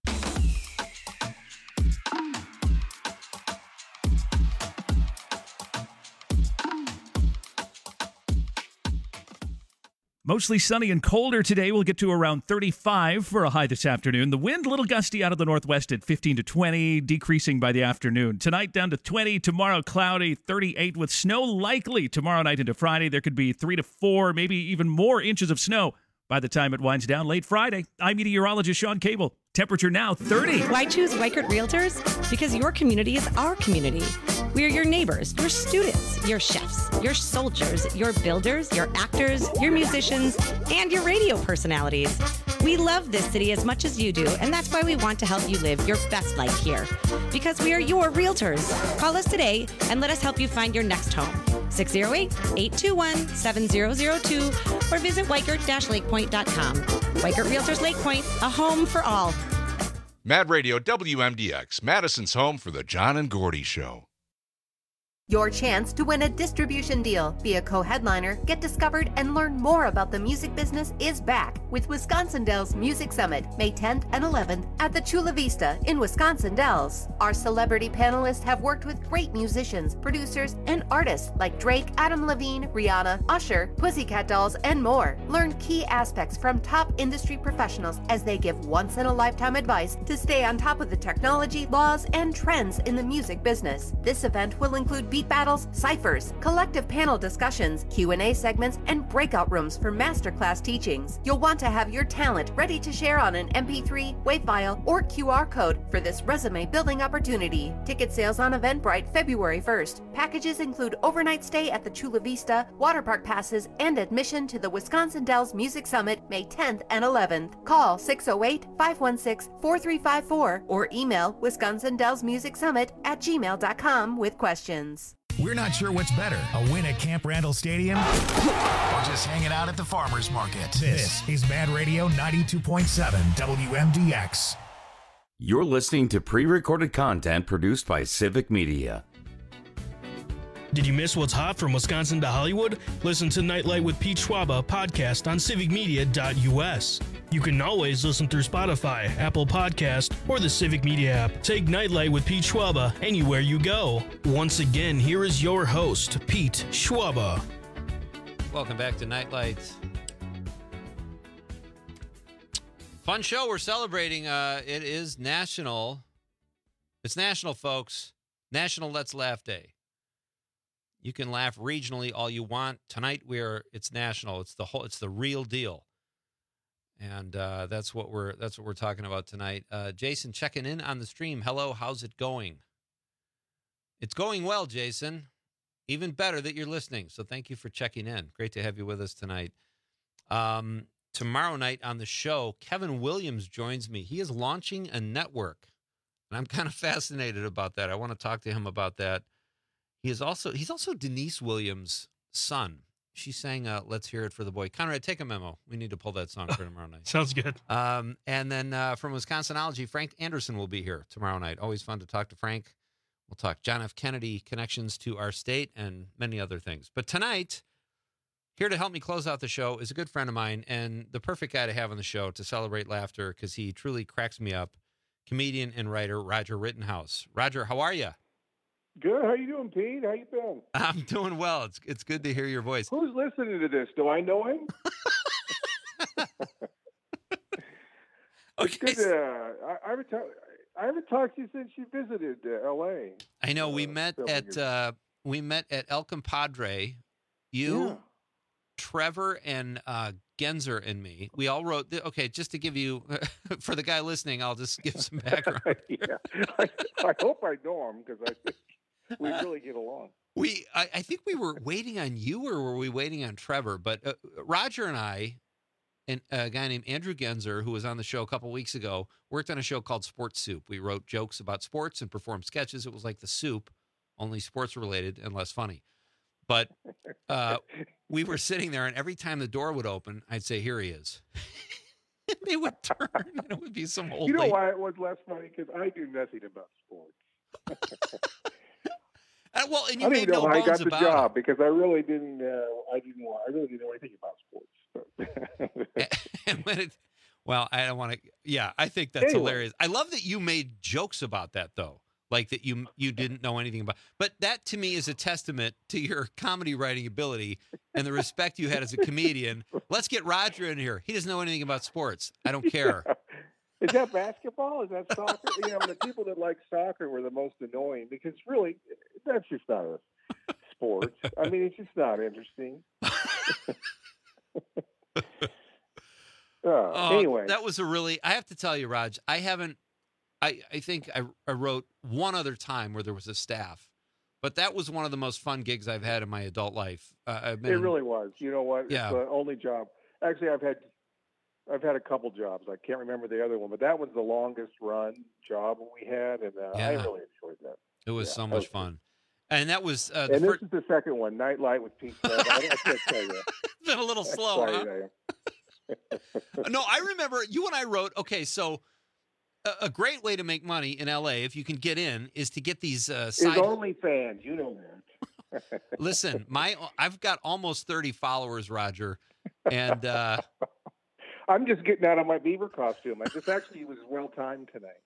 Mostly sunny and colder today. We'll get to around thirty-five for a high this afternoon. The wind a little gusty out of the northwest at fifteen to twenty, decreasing by the afternoon. Tonight down to twenty, tomorrow cloudy, thirty-eight with snow likely tomorrow night into Friday. There could be three to four, maybe even more inches of snow by the time it winds down late Friday. I'm meteorologist Sean Cable. Temperature now thirty. Why choose Weichert Realtors? Because your community is our community. We are your neighbors, your students, your chefs, your soldiers, your builders, your actors, your musicians, and your radio personalities. We love this city as much as you do, and that's why we want to help you live your best life here. Because we are your realtors. Call us today and let us help you find your next home. six oh eight, eight two one, seven oh oh two or visit weichert dash lake point dot com. Weichert Realtors Lake Point, a home for all. Mad Radio W M D X, Madison's home for the John and Gordy Show. Your chance to win a distribution deal, be a co-headliner, get discovered, and learn more about the music business is back with Wisconsin Dells Music Summit, May tenth and eleventh at the Chula Vista in Wisconsin Dells. Our celebrity panelists have worked with great musicians, producers, and artists like Drake, Adam Levine, Rihanna, Usher, Pussycat Dolls, and more. Learn key aspects from top industry professionals as they give once-in-a-lifetime advice to stay on top of the technology, laws, and trends in the music business. This event will include beat battles, ciphers, collective panel discussions, Q and A segments, and breakout rooms for masterclass teachings. You'll want to have your talent ready to share on an M P three, WAV file, or Q R code for this resume building opportunity. Ticket sales on Eventbrite February first. Packages include overnight stay at the Chula Vista, water park passes, and admission to the Wisconsin Dells Music Summit May tenth and eleventh. Call six oh eight, five one six, four three five four or email Wisconsin Dells Music Summit at gmail dot com with questions. We're not sure what's better, a win at Camp Randall Stadium or just hanging out at the farmer's market. This is Mad Radio ninety-two point seven W M D X. You're listening to pre-recorded content produced by Civic Media. Did you miss what's hot from Wisconsin to Hollywood? Listen to Nightlight with Pete Schwaba podcast on civic media dot U S. You can always listen through Spotify, Apple Podcast, or the Civic Media app. Take Nightlight with Pete Schwaba anywhere you go. Once again, here is your host, Pete Schwaba. Welcome back to Nightlight. Fun show. We're celebrating. Uh, it is national. It's national, folks. National Let's Laugh Day. You can laugh regionally all you want. Tonight we're it's national. It's the whole. It's the real deal. And uh, that's what we're that's what we're talking about tonight. Uh, Jason checking in on the stream. Hello, how's it going? It's going well, Jason. Even better that you're listening. So thank you for checking in. Great to have you with us tonight. Um, tomorrow night on the show, Kevin Williams joins me. He is launching a network, and I'm kind of fascinated about that. I want to talk to him about that. He is also he's also Denise Williams' son. She sang uh, Let's Hear It for the Boy. Conrad, take a memo. We need to pull that song for tomorrow night. Sounds good. Um, and then uh, from Wisconsinology, Frank Anderson will be here tomorrow night. Always fun to talk to Frank. We'll talk John F. Kennedy connections to our state and many other things. But tonight, here to help me close out the show is a good friend of mine and the perfect guy to have on the show to celebrate laughter because he truly cracks me up, comedian and writer Roger Rittenhouse. Roger, how are you? Good. How you doing, Pete? How you been? I'm doing well. It's it's good to hear your voice. Who's listening to this? Do I know him? It's Okay. good to, uh, I, I, haven't ta- I haven't talked to you since you visited uh, L A. I know we met several at years uh, we met at El Compadre. You, Yeah. Trevor, and uh, Genzer and me. We all wrote. The, okay, just to give you for the guy listening, I'll just give some background. yeah. I, I hope I know him because I think we really get along. We, I, I think we were waiting on you, or were we waiting on Trevor? But uh, Roger and I, and a guy named Andrew Genzer, who was on the show a couple weeks ago, worked on a show called Sports Soup. We wrote jokes about sports and performed sketches. It was like The Soup, only sports related and less funny. But uh, we were sitting there, and every time the door would open, I'd say, "Here he is." They would turn, and it would be some old. You know lady. why it was less funny? Because I do nothing about sports. Uh, well, and you I made didn't know no how I bones got the about job because I really didn't. Uh, I didn't. know- I really didn't know anything about sports. it. And when it, well, I don't want to. Yeah, I think that's Anyway. hilarious. I love that you made jokes about that, though. Like that you you didn't know anything about. But that to me is a testament to your comedy writing ability and the respect you had as a comedian. Let's get Roger in here. He doesn't know anything about sports. I don't care. Is that basketball? Is that soccer? You know, the people that like soccer were the most annoying because really, that's just not a sport. I mean, it's just not interesting. uh, Oh, anyway, that was a really. I have to tell you, Raj. I haven't. I I think I, I wrote one other time where there was a staff, but that was one of the most fun gigs I've had in my adult life. Uh, I've been it in- really was. You know what? Yeah. It's the only job. Actually, I've had I've had a couple jobs. I can't remember the other one, but that was the longest run job we had, and uh, I Yeah. really enjoyed that. It was Yeah, so that much was fun, and that was uh, the And this first. is the second one, Nightlight with Pete. Schwab. I, I can't tell you. It's been a little how slow, huh? excited I am. No, I remember you and I wrote. Okay, so a, a great way to make money in L A, if you can get in, is to get these uh, Is side. OnlyFans, you know that. Listen, my I've got almost thirty followers, Roger, and uh, I'm just getting out of my beaver costume. I just actually was well timed tonight.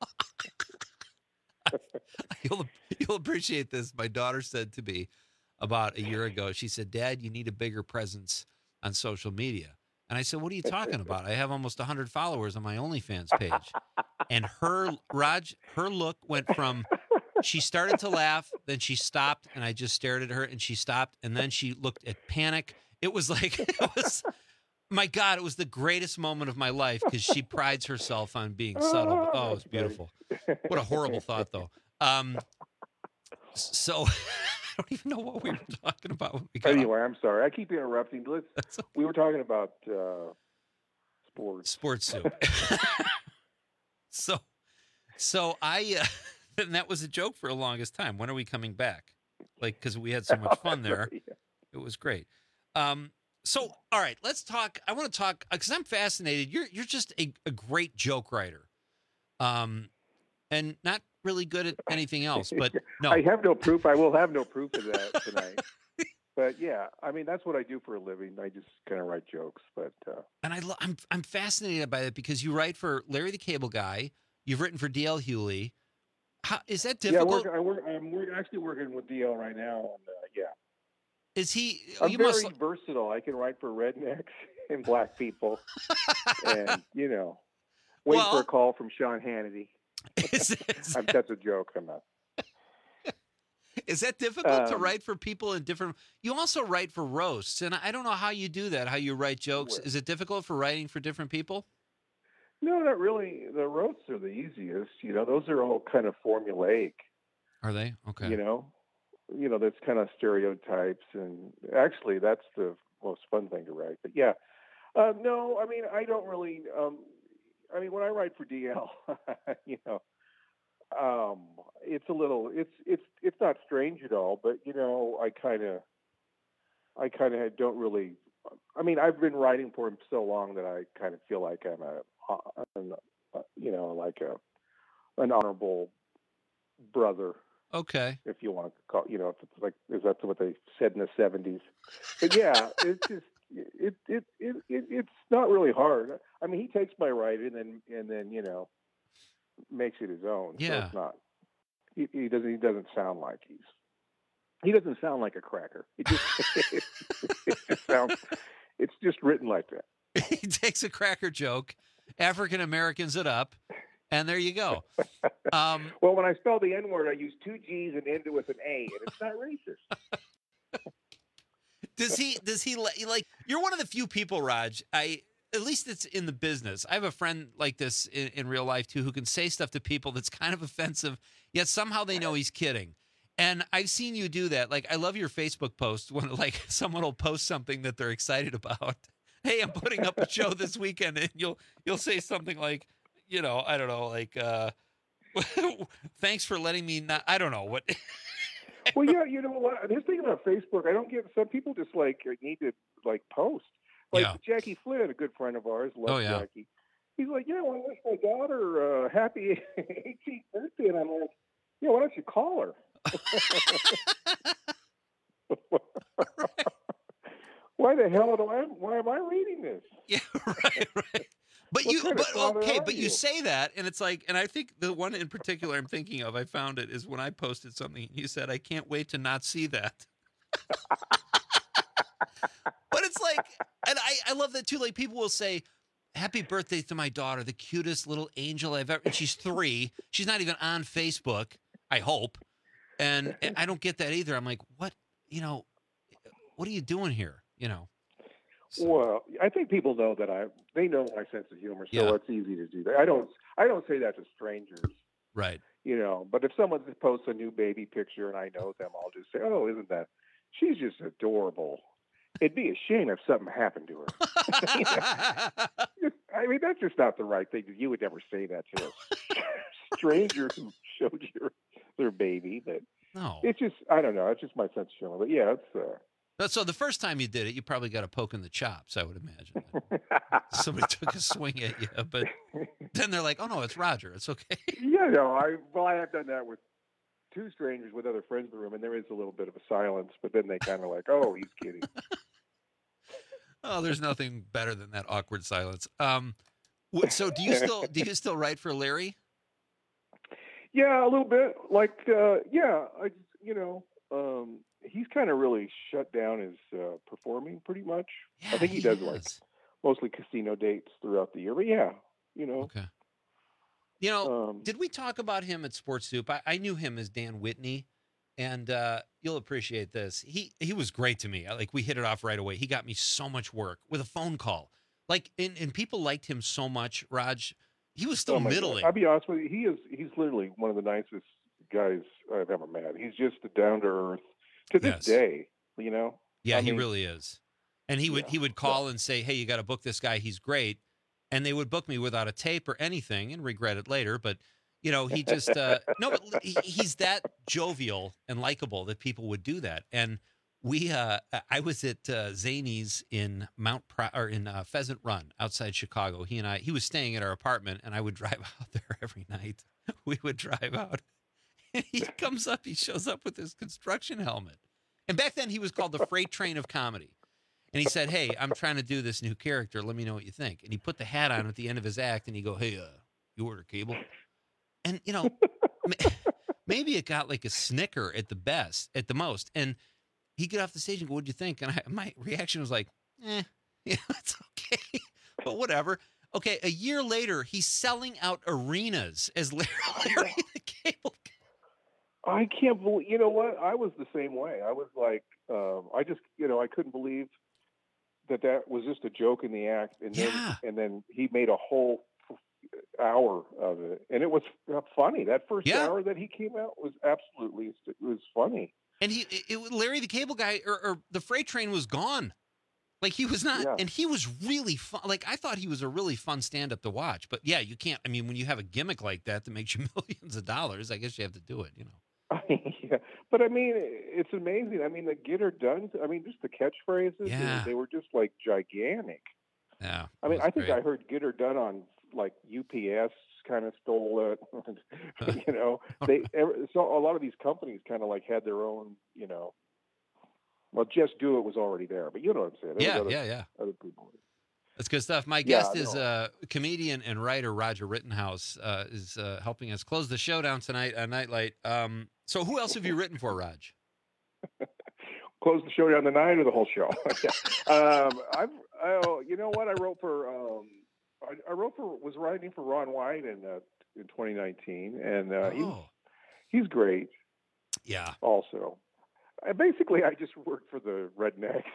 you'll you'll appreciate this. My daughter said to me about a year ago. She said, "Dad, you need a bigger presence on social media." And I said, "What are you talking about? I have almost one hundred followers on my OnlyFans page." And her Raj, her look went from she started to laugh, then she stopped, and I just stared at her, and she stopped, and then she looked at panic. It was like it was. My God, it was the greatest moment of my life because she prides herself on being subtle. Oh, it was beautiful. What a horrible thought, though. Um, so I don't even know what we were talking about when we got Anyway, I'm sorry. I keep interrupting. Let's, we were talking about uh, sports. Sports soup. so, so I, uh, and that was a joke for the longest time. When are we coming back? like because we had so much fun there. It was great. Um, so, all right, let's talk. I want to talk because I'm fascinated. You're you're just a, a great joke writer, um, and not really good at anything else. But no, I have no proof. I will have no proof of that tonight. But yeah, I mean that's what I do for a living. I just kind of write jokes. But uh, and I lo- I'm I'm fascinated by it because you write for Larry the Cable Guy. You've written for D L Hewley. How, is that difficult? Yeah, I work, I work, I'm work, actually working with D L right now. And, uh, yeah. Is he? I'm you very must... versatile. I can write for rednecks and black people, and you know, wait well, for a call from Sean Hannity. Is, is I'm, that's a joke. I'm not. Is that difficult um, to write for people in different? You also write for roasts, and I don't know how you do that. How you write jokes? Is it difficult for writing for different people? No, not really. The roasts are the easiest. You know, those are all kind of formulaic. Are they? Okay. You know, you know, that's kind of stereotypes, and actually, that's the most fun thing to write. But yeah, uh, no, I mean, I don't really. Um, I mean, when I write for D L, you know, um, it's a little. It's it's it's not strange at all. But you know, I kind of, I kind of don't really. I mean, I've been writing for him so long that I kind of feel like I'm a. An, uh, you know, like a an honorable brother. Okay. If you want to call, you know, if it's like, is that what they said in the seventies? But yeah, it's just it, it it it it's not really hard. I mean, he takes my writing and then and then you know makes it his own. Yeah. So it's not. He, he doesn't. He doesn't sound like he's. He doesn't sound like a cracker. It just, it, it just sounds. It's just written like that. He takes a cracker joke, African Americans it up, and there you go. Um, well, when I spell the N word, I use two G's and end it with an A, and it's not racist. does he? Does he like? You're one of the few people, Raj. I at least it's in the business. I have a friend like this in, in real life too, who can say stuff to people that's kind of offensive, yet somehow they know he's kidding. And I've seen you do that. Like, I love your Facebook post when like someone will post something that they're excited about. Hey, I'm putting up a show this weekend, and you'll you'll say something like, you know, I don't know, like, uh, thanks for letting me not. I don't know what. Well, yeah, you know what? This thing about Facebook, I don't get. Some people just like need to like post. Like yeah. Jackie Flynn, a good friend of ours, loves oh, yeah. Jackie. He's like, yeah, I want to wish my daughter uh, happy eighteenth birthday, and I'm like, yeah, why don't you call her? Why the hell do I? Why am I reading this? Yeah, right, right. But What you, kind but of father okay, are but you you? say that, and it's like, and I think the one in particular I'm thinking of, I found it is when I posted something. You said, "I can't wait to not see that." But it's like, and I, I love that too. Like people will say, "Happy birthday to my daughter, the cutest little angel I've ever." And she's three. She's not even on Facebook. I hope. And I don't get that either. I'm like, what? You know, what are you doing here? You know. So. Well, I think people know that I. They know my sense of humor, so Yeah. it's easy to do that. I don't. I don't say that to strangers. Right. You know, but if someone just posts a new baby picture and I know them, I'll just say, "Oh, isn't that? She's just adorable." It'd be a shame if something happened to her. You know? Just, I mean, that's just not the right thing. You would never say that to a stranger who showed your their baby. But No. it's just, I don't know. It's just my sense of humor. But yeah, it's. Uh, But so the first time you did it, you probably got a poke in the chops, I would imagine. Somebody took a swing at you, but then they're like, "Oh no, it's Roger. It's okay." Yeah, no, I well, I have done that with two strangers with other friends in the room, and there is a little bit of a silence, but then they kind of like, "Oh, he's kidding." Oh, there's nothing better than that awkward silence. Um, wh- so do you still do you still write for Larry? Yeah, a little bit. Like, uh, yeah, I, you know, um, he's kind of really shut down his uh, performing pretty much. Yeah, I think he, he does has. like mostly casino dates throughout the year, but yeah, you know. Okay. You know, Um, did we talk about him at Sports Soup? I, I knew him as Dan Whitney, and uh, you'll appreciate this. He he was great to me. I, like we hit it off right away. He got me so much work with a phone call. Like, and, and people liked him so much. Raj, he was still oh my God. middling. I'll be honest with you, he is he's literally one of the nicest guys I've ever met. He's just a down to earth to this Yes. day, you know. Yeah, I he mean, really is. And he would yeah, he would call and say, "Hey, you got to book this guy. He's great." And they would book me without a tape or anything, and regret it later. But You know, he just uh, no, but he, he's that jovial and likable that people would do that. And we, uh, I was at uh, Zany's in Mount Pro- or in uh, Pheasant Run outside Chicago. He and I, he was staying at our apartment, and I would drive out there every night. We would drive out, and he comes up. He shows up with his construction helmet, and back then he was called the Freight Train of Comedy. And he said, "Hey, I'm trying to do this new character. Let me know what you think." And he put the hat on at the end of his act, and he go, "Hey, uh, you order cable?" And, you know, maybe it got like a snicker at the best, at the most. And he get off the stage and go, "What'd you think?" And I, my reaction was like, eh, yeah, it's okay. But whatever. Okay, a year later, he's selling out arenas as Larry, Larry the Cable Guy. I can't believe, you know what? I was the same way. I was like, um, I just, you know, I couldn't believe that that was just a joke in the act. And then, yeah. and then he made a whole hour of it, and it was funny. That first yeah. hour that he came out was absolutely, it was funny. And he, it, it, Larry the Cable Guy, or, or the freight train was gone. Like he was not, yeah. and he was really fun. Like I thought he was a really fun stand-up to watch. But yeah, you can't. I mean, when you have a gimmick like that that makes you millions of dollars, I guess you have to do it. You know. yeah, but I mean, it's amazing. I mean, the "get her done." I mean, just the catchphrases. Yeah. They, they were just like gigantic. Yeah. I mean, I think great. I heard "get her done" on like U P S kind of stole it. you know, they so a lot of these companies kind of like had their own. You know. Well, Just Do It was already there, but you know what I'm saying. There yeah, other, yeah, yeah. Other people. That's good stuff. My Yeah, guest is no. uh, comedian and writer Roger Rittenhouse, uh, is uh, helping us close the show down tonight on Nightlight. Um, so who else have you written for, Raj? Close the show down the night or the whole show? yeah. um, I've, oh, you know what? I wrote for, um, I, I wrote for, was writing for Ron White in uh, in twenty nineteen, and uh, Oh. he's he's great. Yeah. Also, I, basically, I just worked for the Rednecks.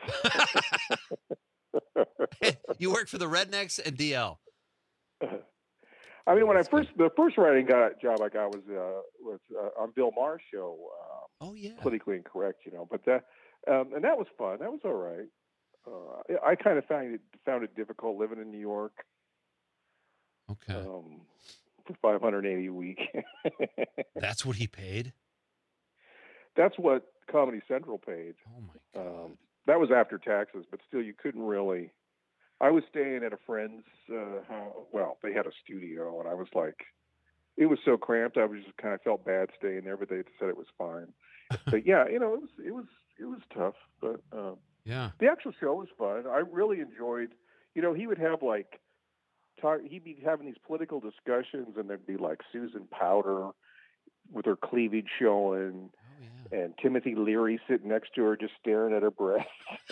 You worked for the Rednecks and D L. I mean, when I first the first writing got, job I got was uh, was uh, on Bill Maher's show. Um, oh yeah, Politically Incorrect, you know. But that um, and that was fun. That was all right. Uh, I kind of found it found it difficult living in New York. Okay. Um, for five hundred eighty a week. That's what he paid. That's what Comedy Central paid. Oh my god. Um, that was after taxes, but still, you couldn't really. I was staying at a friend's uh, house. Well, they had a studio, and I was like, it was so cramped. I was just kind of felt bad staying there, but they said it was fine. But yeah, you know, it was it was it was tough, but um, yeah, the actual show was fun. I really enjoyed. You know, he would have like, talk, he'd be having these political discussions, and there'd be like Susan Powder with her cleavage showing, oh, yeah. and Timothy Leary sitting next to her, just staring at her breasts.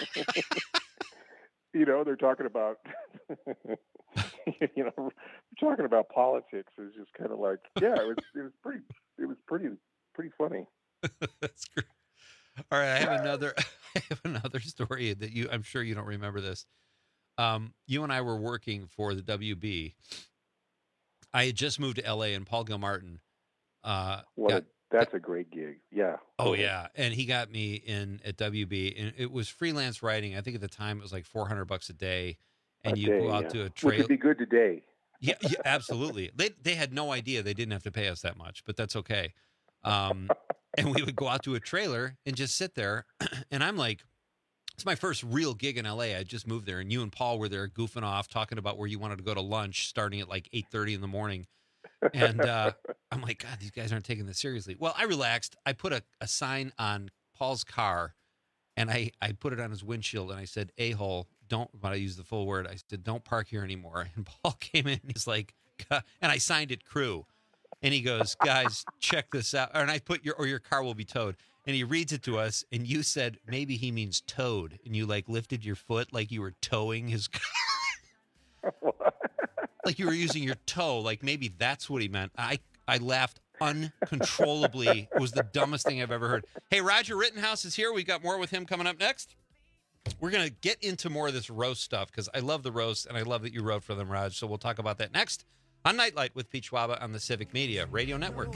You know, they're talking about, you know, we're talking about politics. It was just kind of like, yeah, it was, it was pretty, it was pretty, pretty funny. That's great. All right, I have another, I have another story that you, I'm sure you don't remember this. Um, you and I were working for the W B. I had just moved to L A, and Paul Gilmartin. Uh, what got, a, that's a great gig. Yeah. Oh yeah, and he got me in at W B, and it was freelance writing. I think at the time it was like four hundred bucks a day, and a you day, go out yeah. to a Which trail. would be good today. Yeah, yeah, absolutely. They they had no idea they didn't have to pay us that much, but that's okay. Um, and we would go out to a trailer and just sit there, and I'm like, it's my first real gig in L A. I just moved there, and you and Paul were there goofing off, talking about where you wanted to go to lunch, starting at like eight thirty in the morning. And uh, I'm like, God, these guys aren't taking this seriously. Well, I relaxed. I put a, a sign on Paul's car, and I, I put it on his windshield, and I said, a-hole, don't, but I used the full word. I said, don't park here anymore. And Paul came in, and he's like, God, and I signed it crew. And he goes, guys, check this out. And I put your, or your car will be towed. And he reads it to us, and you said, maybe he means towed. And you like lifted your foot like you were towing his car. Like you were using your toe, like maybe that's what he meant. I, I laughed uncontrollably. It was the dumbest thing I've ever heard. Hey, Roger Rittenhouse is here. We got more with him coming up next. We're going to get into more of this roast stuff because I love the roast, and I love that you wrote for them, Raj. So we'll talk about that next on Nightlight with Pete Schwaba on the Civic Media Radio Network.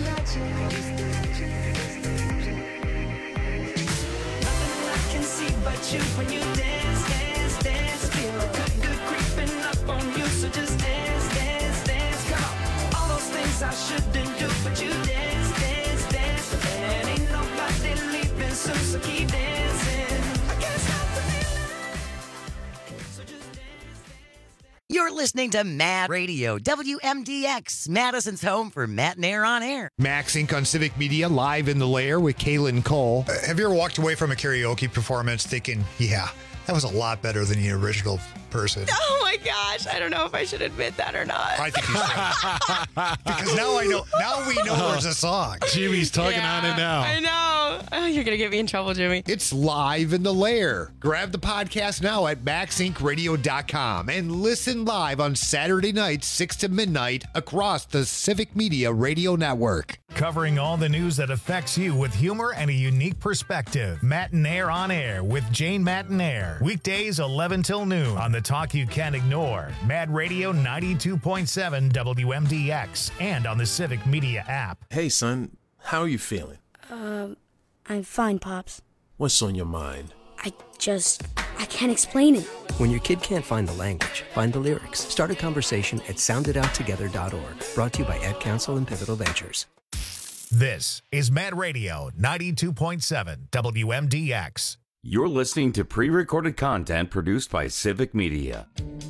But about you when you dance, dance, dance. Feel good, good creeping up on you, so just dance, dance, dance. Come on, all those things I shouldn't do, but you dance, dance, dance. And ain't nobody leaving soon, so keep dancing. I can't stop the feeling. So just dance. You're listening to Mad Radio, W M D X, Madison's home for Matt and Air on Air. Max Inc on Civic Media, live in the lair with Kaylin Cole. Uh, have you ever walked away from a karaoke performance thinking, yeah, that was a lot better than the original person? Oh my gosh, I don't know if I should admit that or not. I think you should. Because now I know. Now we know there's a song. Jimmy's tugging Yeah, on it now. I know. Oh, you're going to get me in trouble, Jimmy. It's live in the lair. Grab the podcast now at max inc radio dot com and listen live on Saturday nights, six to midnight, across the Civic Media Radio Network. Covering all the news that affects you with humor and a unique perspective. Matt and Air on Air with Jane Matt and Air. Weekdays eleven till noon on the talk you can't ignore. Mad Radio ninety-two point seven W M D X and on the Civic Media app. Hey, son, how are you feeling? Um, I'm fine, Pops. What's on your mind? I just, I can't explain it. When your kid can't find the language, find the lyrics. Start a conversation at sound it out together dot org. Brought to you by Ad Council and Pivotal Ventures. This is Mad Radio ninety-two point seven W M D X. You're listening to pre-recorded content produced by Civic Media.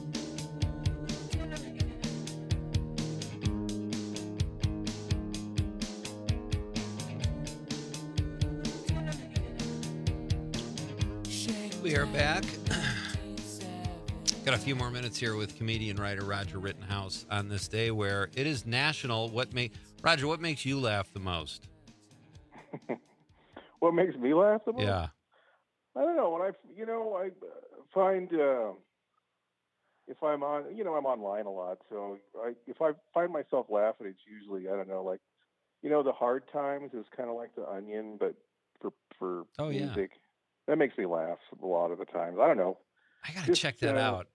We are back. Got a few more minutes here with comedian writer Roger Rittenhouse on this day where it is national. What make Roger? What makes you laugh the most? What makes me laugh the most? Yeah. I don't know. When I, you know, I find uh, if I'm on, you know, I'm online a lot. So I, if I find myself laughing, it's usually, I don't know, like, you know, the hard times is kind of like The Onion, but for for Oh, yeah. music. That makes me laugh a lot of the times. I don't know. I gotta Just, check that uh, out.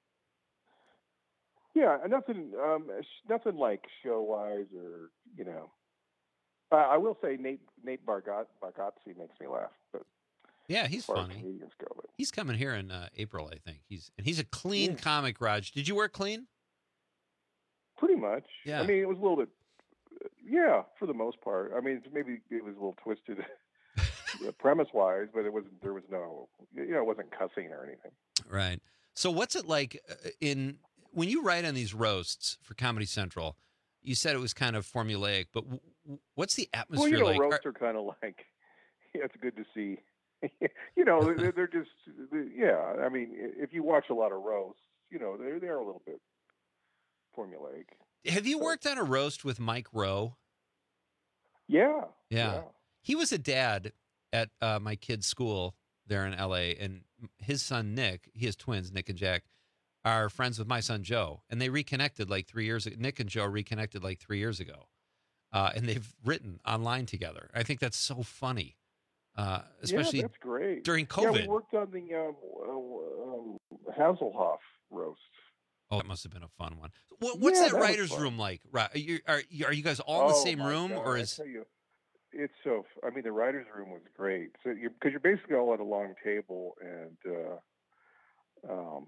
Yeah, nothing, um, sh- nothing like show wise or you know. Uh, I will say Nate Nate Bargat Bargatze makes me laugh, but Yeah, he's as far as funny. comedians go, but He's coming here in uh, April, I think. He's and he's a clean Yeah. comic, Raj. Did you wear clean? pretty much. Yeah. I mean, it was a little bit. Yeah, for the most part. I mean, maybe it was a little twisted premise wise, but it wasn't. There was no, you know, it wasn't cussing or anything. Right. So what's it like uh, in when you write on these roasts for Comedy Central? You said it was kind of formulaic, but w- w- what's the atmosphere Well, you know, like? roasts are kind of like, yeah, it's good to see. you know, they're, they're just, yeah. I mean, if you watch a lot of roasts, you know, they're they're a little bit formulaic. Have you worked on a roast with Mike Rowe? Yeah. Yeah. Yeah. He was a dad at uh, my kid's school there in L A, and his son, Nick, he has twins, Nick and Jack, are friends with my son, Joe, and they reconnected like three years ago. Nick and Joe reconnected like three years ago, uh, and they've written online together. I think that's so funny, uh, especially yeah, that's great. during Yeah, COVID. we worked on the um, uh, um, Hasselhoff roast. Oh, that must have been a fun one. What, what's Yeah, that, that was writer's fun. room like? Right? Are you, are, you- are you guys all in the Oh, same my room, God, or I is tell you, it's so. I mean, the writers' room was great. So you because you're basically all at a long table, and uh, um,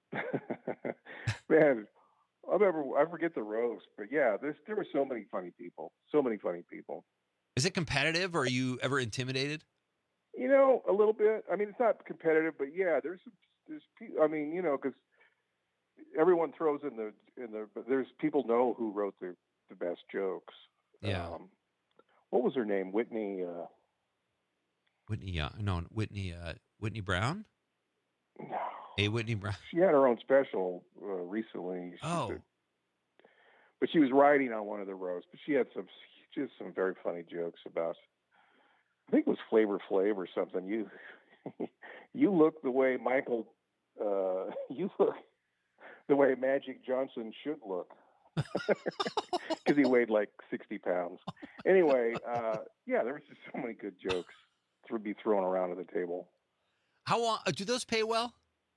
man, I remember I forget the roast, but yeah, there's there were so many funny people, so many funny people. is it competitive, or are you ever intimidated? You know, a little bit. I mean, it's not competitive, but yeah, there's some, there's. pe- I mean, you know, because everyone throws in the in the. But there's people know who wrote the the best jokes. Yeah. Um, what was her name? Whitney. Uh, Whitney, uh, no, Whitney, uh, Whitney Brown. no, Hey, Whitney Brown. she had her own special uh, recently. She Oh, did- but she was writing on one of the roasts. But she had some just some very funny jokes about. I think it was Flavor Flav or something. You you look the way Michael. Uh, you look the way Magic Johnson should look. Because he weighed like sixty pounds. Anyway, uh, yeah, there was just so many good jokes to be thrown around at the table. how long? Uh, do those pay well?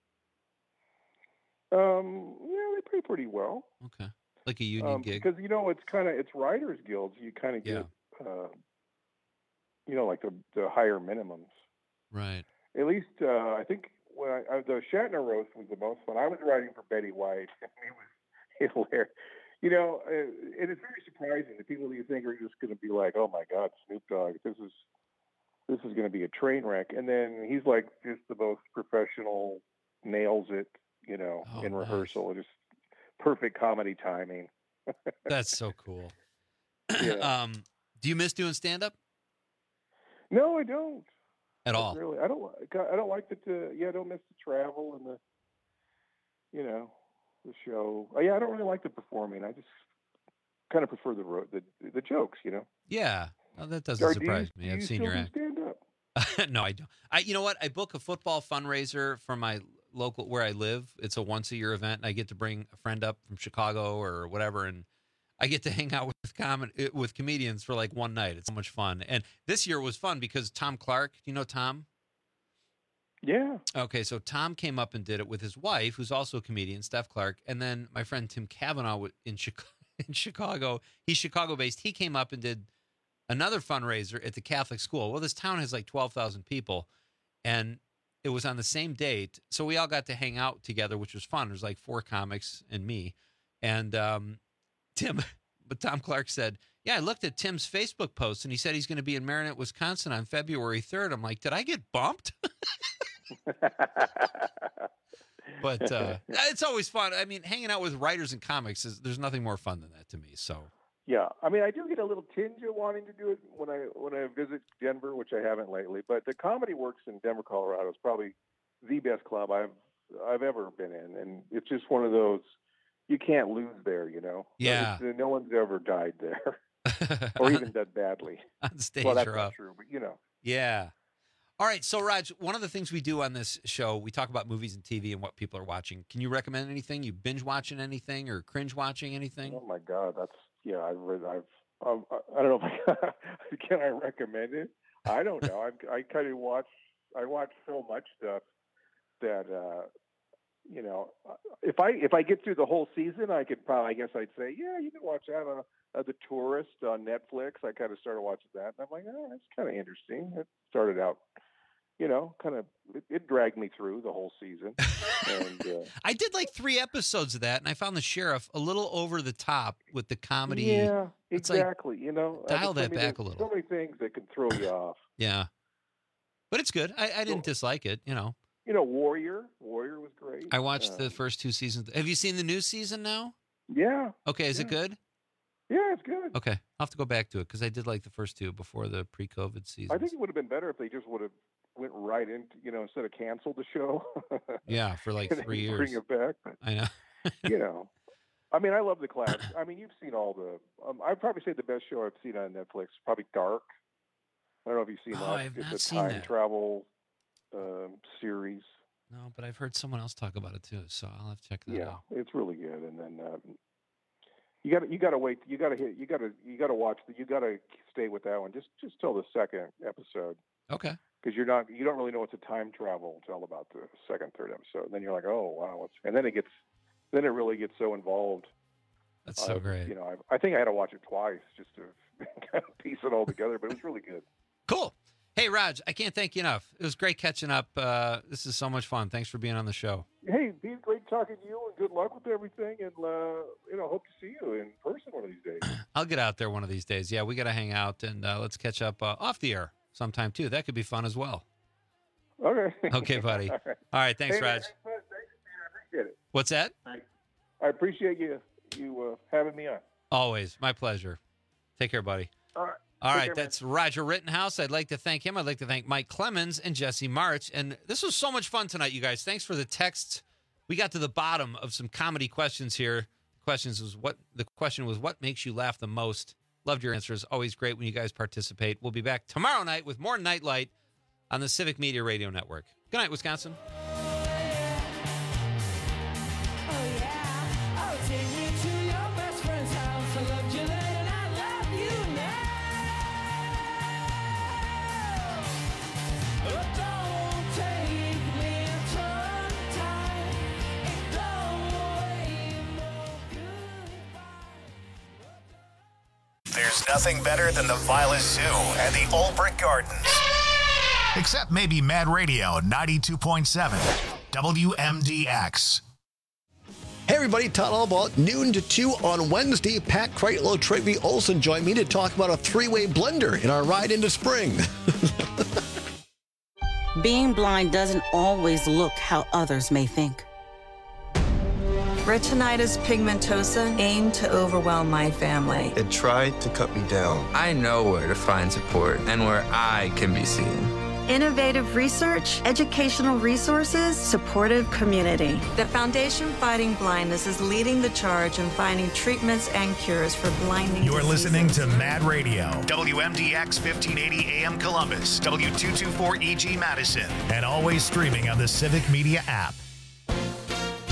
Um, yeah, they pay pretty well. Okay, like a union Um, gig. because you know it's kind of it's writers guilds. You kind of Yeah. get, uh, you know, like the the higher minimums. Right. at least uh, I think when I, uh, the Shatner roast was the most fun. I was writing for Betty White, and it was hilarious. You know, uh, it is very surprising. The people that you think are just going to be like, "Oh my God, Snoop Dogg, this is this is going to be a train wreck," and then he's like just the most professional, nails it, you know, Oh, in nice. rehearsal, just perfect comedy timing. That's so cool. Yeah. um, do you miss doing stand up No, I don't. at Not all? Really, I don't. like- I don't like the. Uh, yeah, I don't miss the travel and the. You know, the show. Oh, yeah, I don't really like the performing. I just kind of prefer the ro- the the jokes. You know. Yeah. Oh, that doesn't Or do you- surprise do me. I've you seen still your do act. stand up. No, I don't. I, you know what? I book a football fundraiser for my local where I live. It's a once a year event, and I get to bring a friend up from Chicago or whatever, and I get to hang out with com- with comedians for like one night. It's so much fun. And this year was fun because Tom Clark. Do you know Tom? Yeah. Okay, so Tom came up and did it with his wife, who's also a comedian, Steph Clark, and then my friend Tim Cavanaugh in Chicago. In Chicago, he's Chicago based. He came up and did another fundraiser at the Catholic school. Well, this town has like twelve thousand people, and it was on the same date. So we all got to hang out together, which was fun. There's like four comics and me. And um, Tim, but Tom Clark said, yeah, I looked at Tim's Facebook post, and he said he's going to be in Marinette, Wisconsin on February third. I'm like, did I get bumped? But uh, it's always fun. I mean, hanging out with writers and comics, is there's nothing more fun than that to me. So Yeah, I mean, I do get a little tinge of wanting to do it when I when I visit Denver, which I haven't lately. But the Comedy Works in Denver, Colorado, is probably the best club I've I've ever been in, and it's just one of those you can't lose there. You know, Yeah. It's- no one's ever died there, or even done badly on stage Well, that's or not up. true, but you know. Yeah. All right. So, Raj, one of the things we do on this show, we talk about movies and T V and what people are watching. Can you recommend anything? You binge watching anything or cringe watching anything? Oh my God, that's yeah. I've read. I've. Um, I don't know if I can I recommend it. I don't know. I I kind of watch. I watch so much stuff that uh, you know. If I if I get through the whole season, I could probably. I guess I'd say, yeah, you can watch that on uh, The Tourist on Netflix. I kind of started watching that, and I'm like, oh, that's kind of interesting. It started out. You know, kind of, it, it dragged me through the whole season. And uh, I did like three episodes of that, and I found the sheriff a little over the top with the comedy. yeah, It's like, exactly. you know, uh, dial there's that so many- back a little. So many things that can throw you off. Yeah. But it's good. I, I didn't dislike it, you know. You know, Warrior. Warrior was great. I watched Uh, the first two seasons. Have you seen the new season now? Yeah. Okay, is it Yeah. good? Yeah, it's good. Okay, I'll have to go back to it because I did like the first two before the pre-COVID season. I think it would have been better if they just would have went right into, you know, instead of canceled the show. Yeah, for like and then three years. Bring it back. But, I know. you know, I mean, I love the class. I mean, you've seen all the. Um, I'd probably say the best show I've seen on Netflix, probably Dark. I don't know if you've seen Oh, that. I've it's not a seen time that. travel um, series. No, but I've heard someone else talk about it too, so I'll have to check that Yeah, out. it's really good. And then um, you got to you got to wait. You got to hit. You got to you got to watch. The, you got to stay with that one. Just just till the second episode. Okay. Because you're not. You don't really know it's a time travel until about the second, third episode. And then you're like, oh wow. What's, and then it gets. Then it really gets so involved. That's so Uh, great. You know, I, I think I had to watch it twice just to kind of piece it all together. But it was really good. Cool. Hey, Raj, I can't thank you enough. It was great catching up. Uh, this is so much fun. Thanks for being on the show. Hey, Pete, great talking to you, and good luck with everything. And uh, you know, hope to see you in person one of these days. I'll get out there one of these days. Yeah, we got to hang out and uh, let's catch up uh, off the air sometime too. That could be fun as well. Okay. Okay, buddy. All right. All right. Thanks, Hey, Raj. Thanks, man. Thanks, man. I appreciate it. What's that? I appreciate you you uh, having me on. Always. My pleasure. Take care, buddy. All right. All Take right, care, man. that's Roger Rittenhouse. I'd like to thank him. I'd like to thank Mike Clemens and Jesse March. And this was so much fun tonight, you guys. Thanks for the texts. We got to the bottom of some comedy questions here. Questions was what the question was, what makes you laugh the most? Loved your answers. Always great when you guys participate. We'll be back tomorrow night with more Nightlight on the Civic Media Radio Network. Good night, Wisconsin. There's nothing better than the Violet Zoo and the Old Brick Gardens. Except maybe Mad Radio ninety-two point seven, W M D X. Hey everybody, Todd Allbaugh, noon to two on Wednesday. Pat Kreitlow, Tracy Olson join me to talk about a three-way blender in our ride into spring. Being blind doesn't always look how others may think. Retinitis pigmentosa aimed to overwhelm my family. It tried to cut me down. I know where to find support and where I can be seen. Innovative research, educational resources, supportive community. The Foundation Fighting Blindness is leading the charge in finding treatments and cures for blinding You're diseases. listening to Mad Radio, W M D X fifteen eighty A M Columbus, W two twenty-four E G Madison, and always streaming on the Civic Media app.